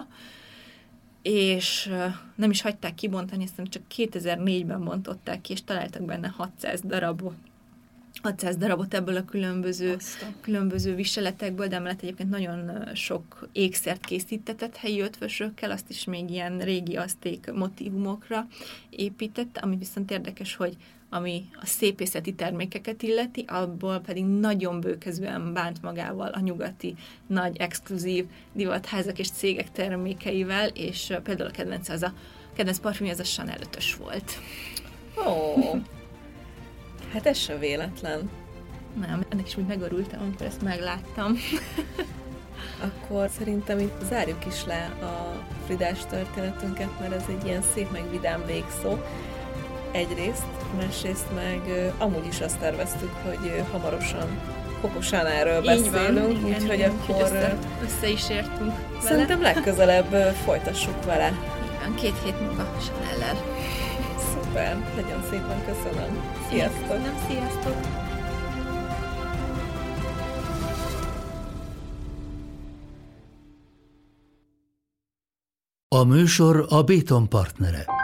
és nem is hagyták kibontani, aztán csak kétezer-négyben bontották ki, és találtak benne hatszáz darabot, hatszáz darabot ebből a különböző, különböző viseletekből, de emellett egyébként nagyon sok ékszert készítetett helyi ötvösökkel, azt is még ilyen régi azték motívumokra épített, ami viszont érdekes, hogy ami a szépészeti termékeket illeti, abból pedig nagyon bőkezően bánt magával a nyugati nagy, exkluzív divatházak és cégek termékeivel, és például a kedvenc az a kedvenc parfümje az a Chanel ötös volt. Ó, oh, hát ez sem véletlen. Nem, ennek is úgy megörültem, amikor ezt megláttam. Akkor szerintem itt zárjuk is le a Fridás történetünket, mert ez egy ilyen szép meg vidám végszó. Egyrészt, másrészt meg uh, amúgy is azt terveztük, hogy uh, hamarosan Coco Chanelről beszélünk, úgyhogy akkor össze, össze is értünk vele. Szerintem legközelebb uh, folytassuk vele. Igen, két hét múlva Chanellel. Szuper, nagyon szépen köszönöm. Sziasztok! Nem, sziasztok! A műsor a Béton partnere.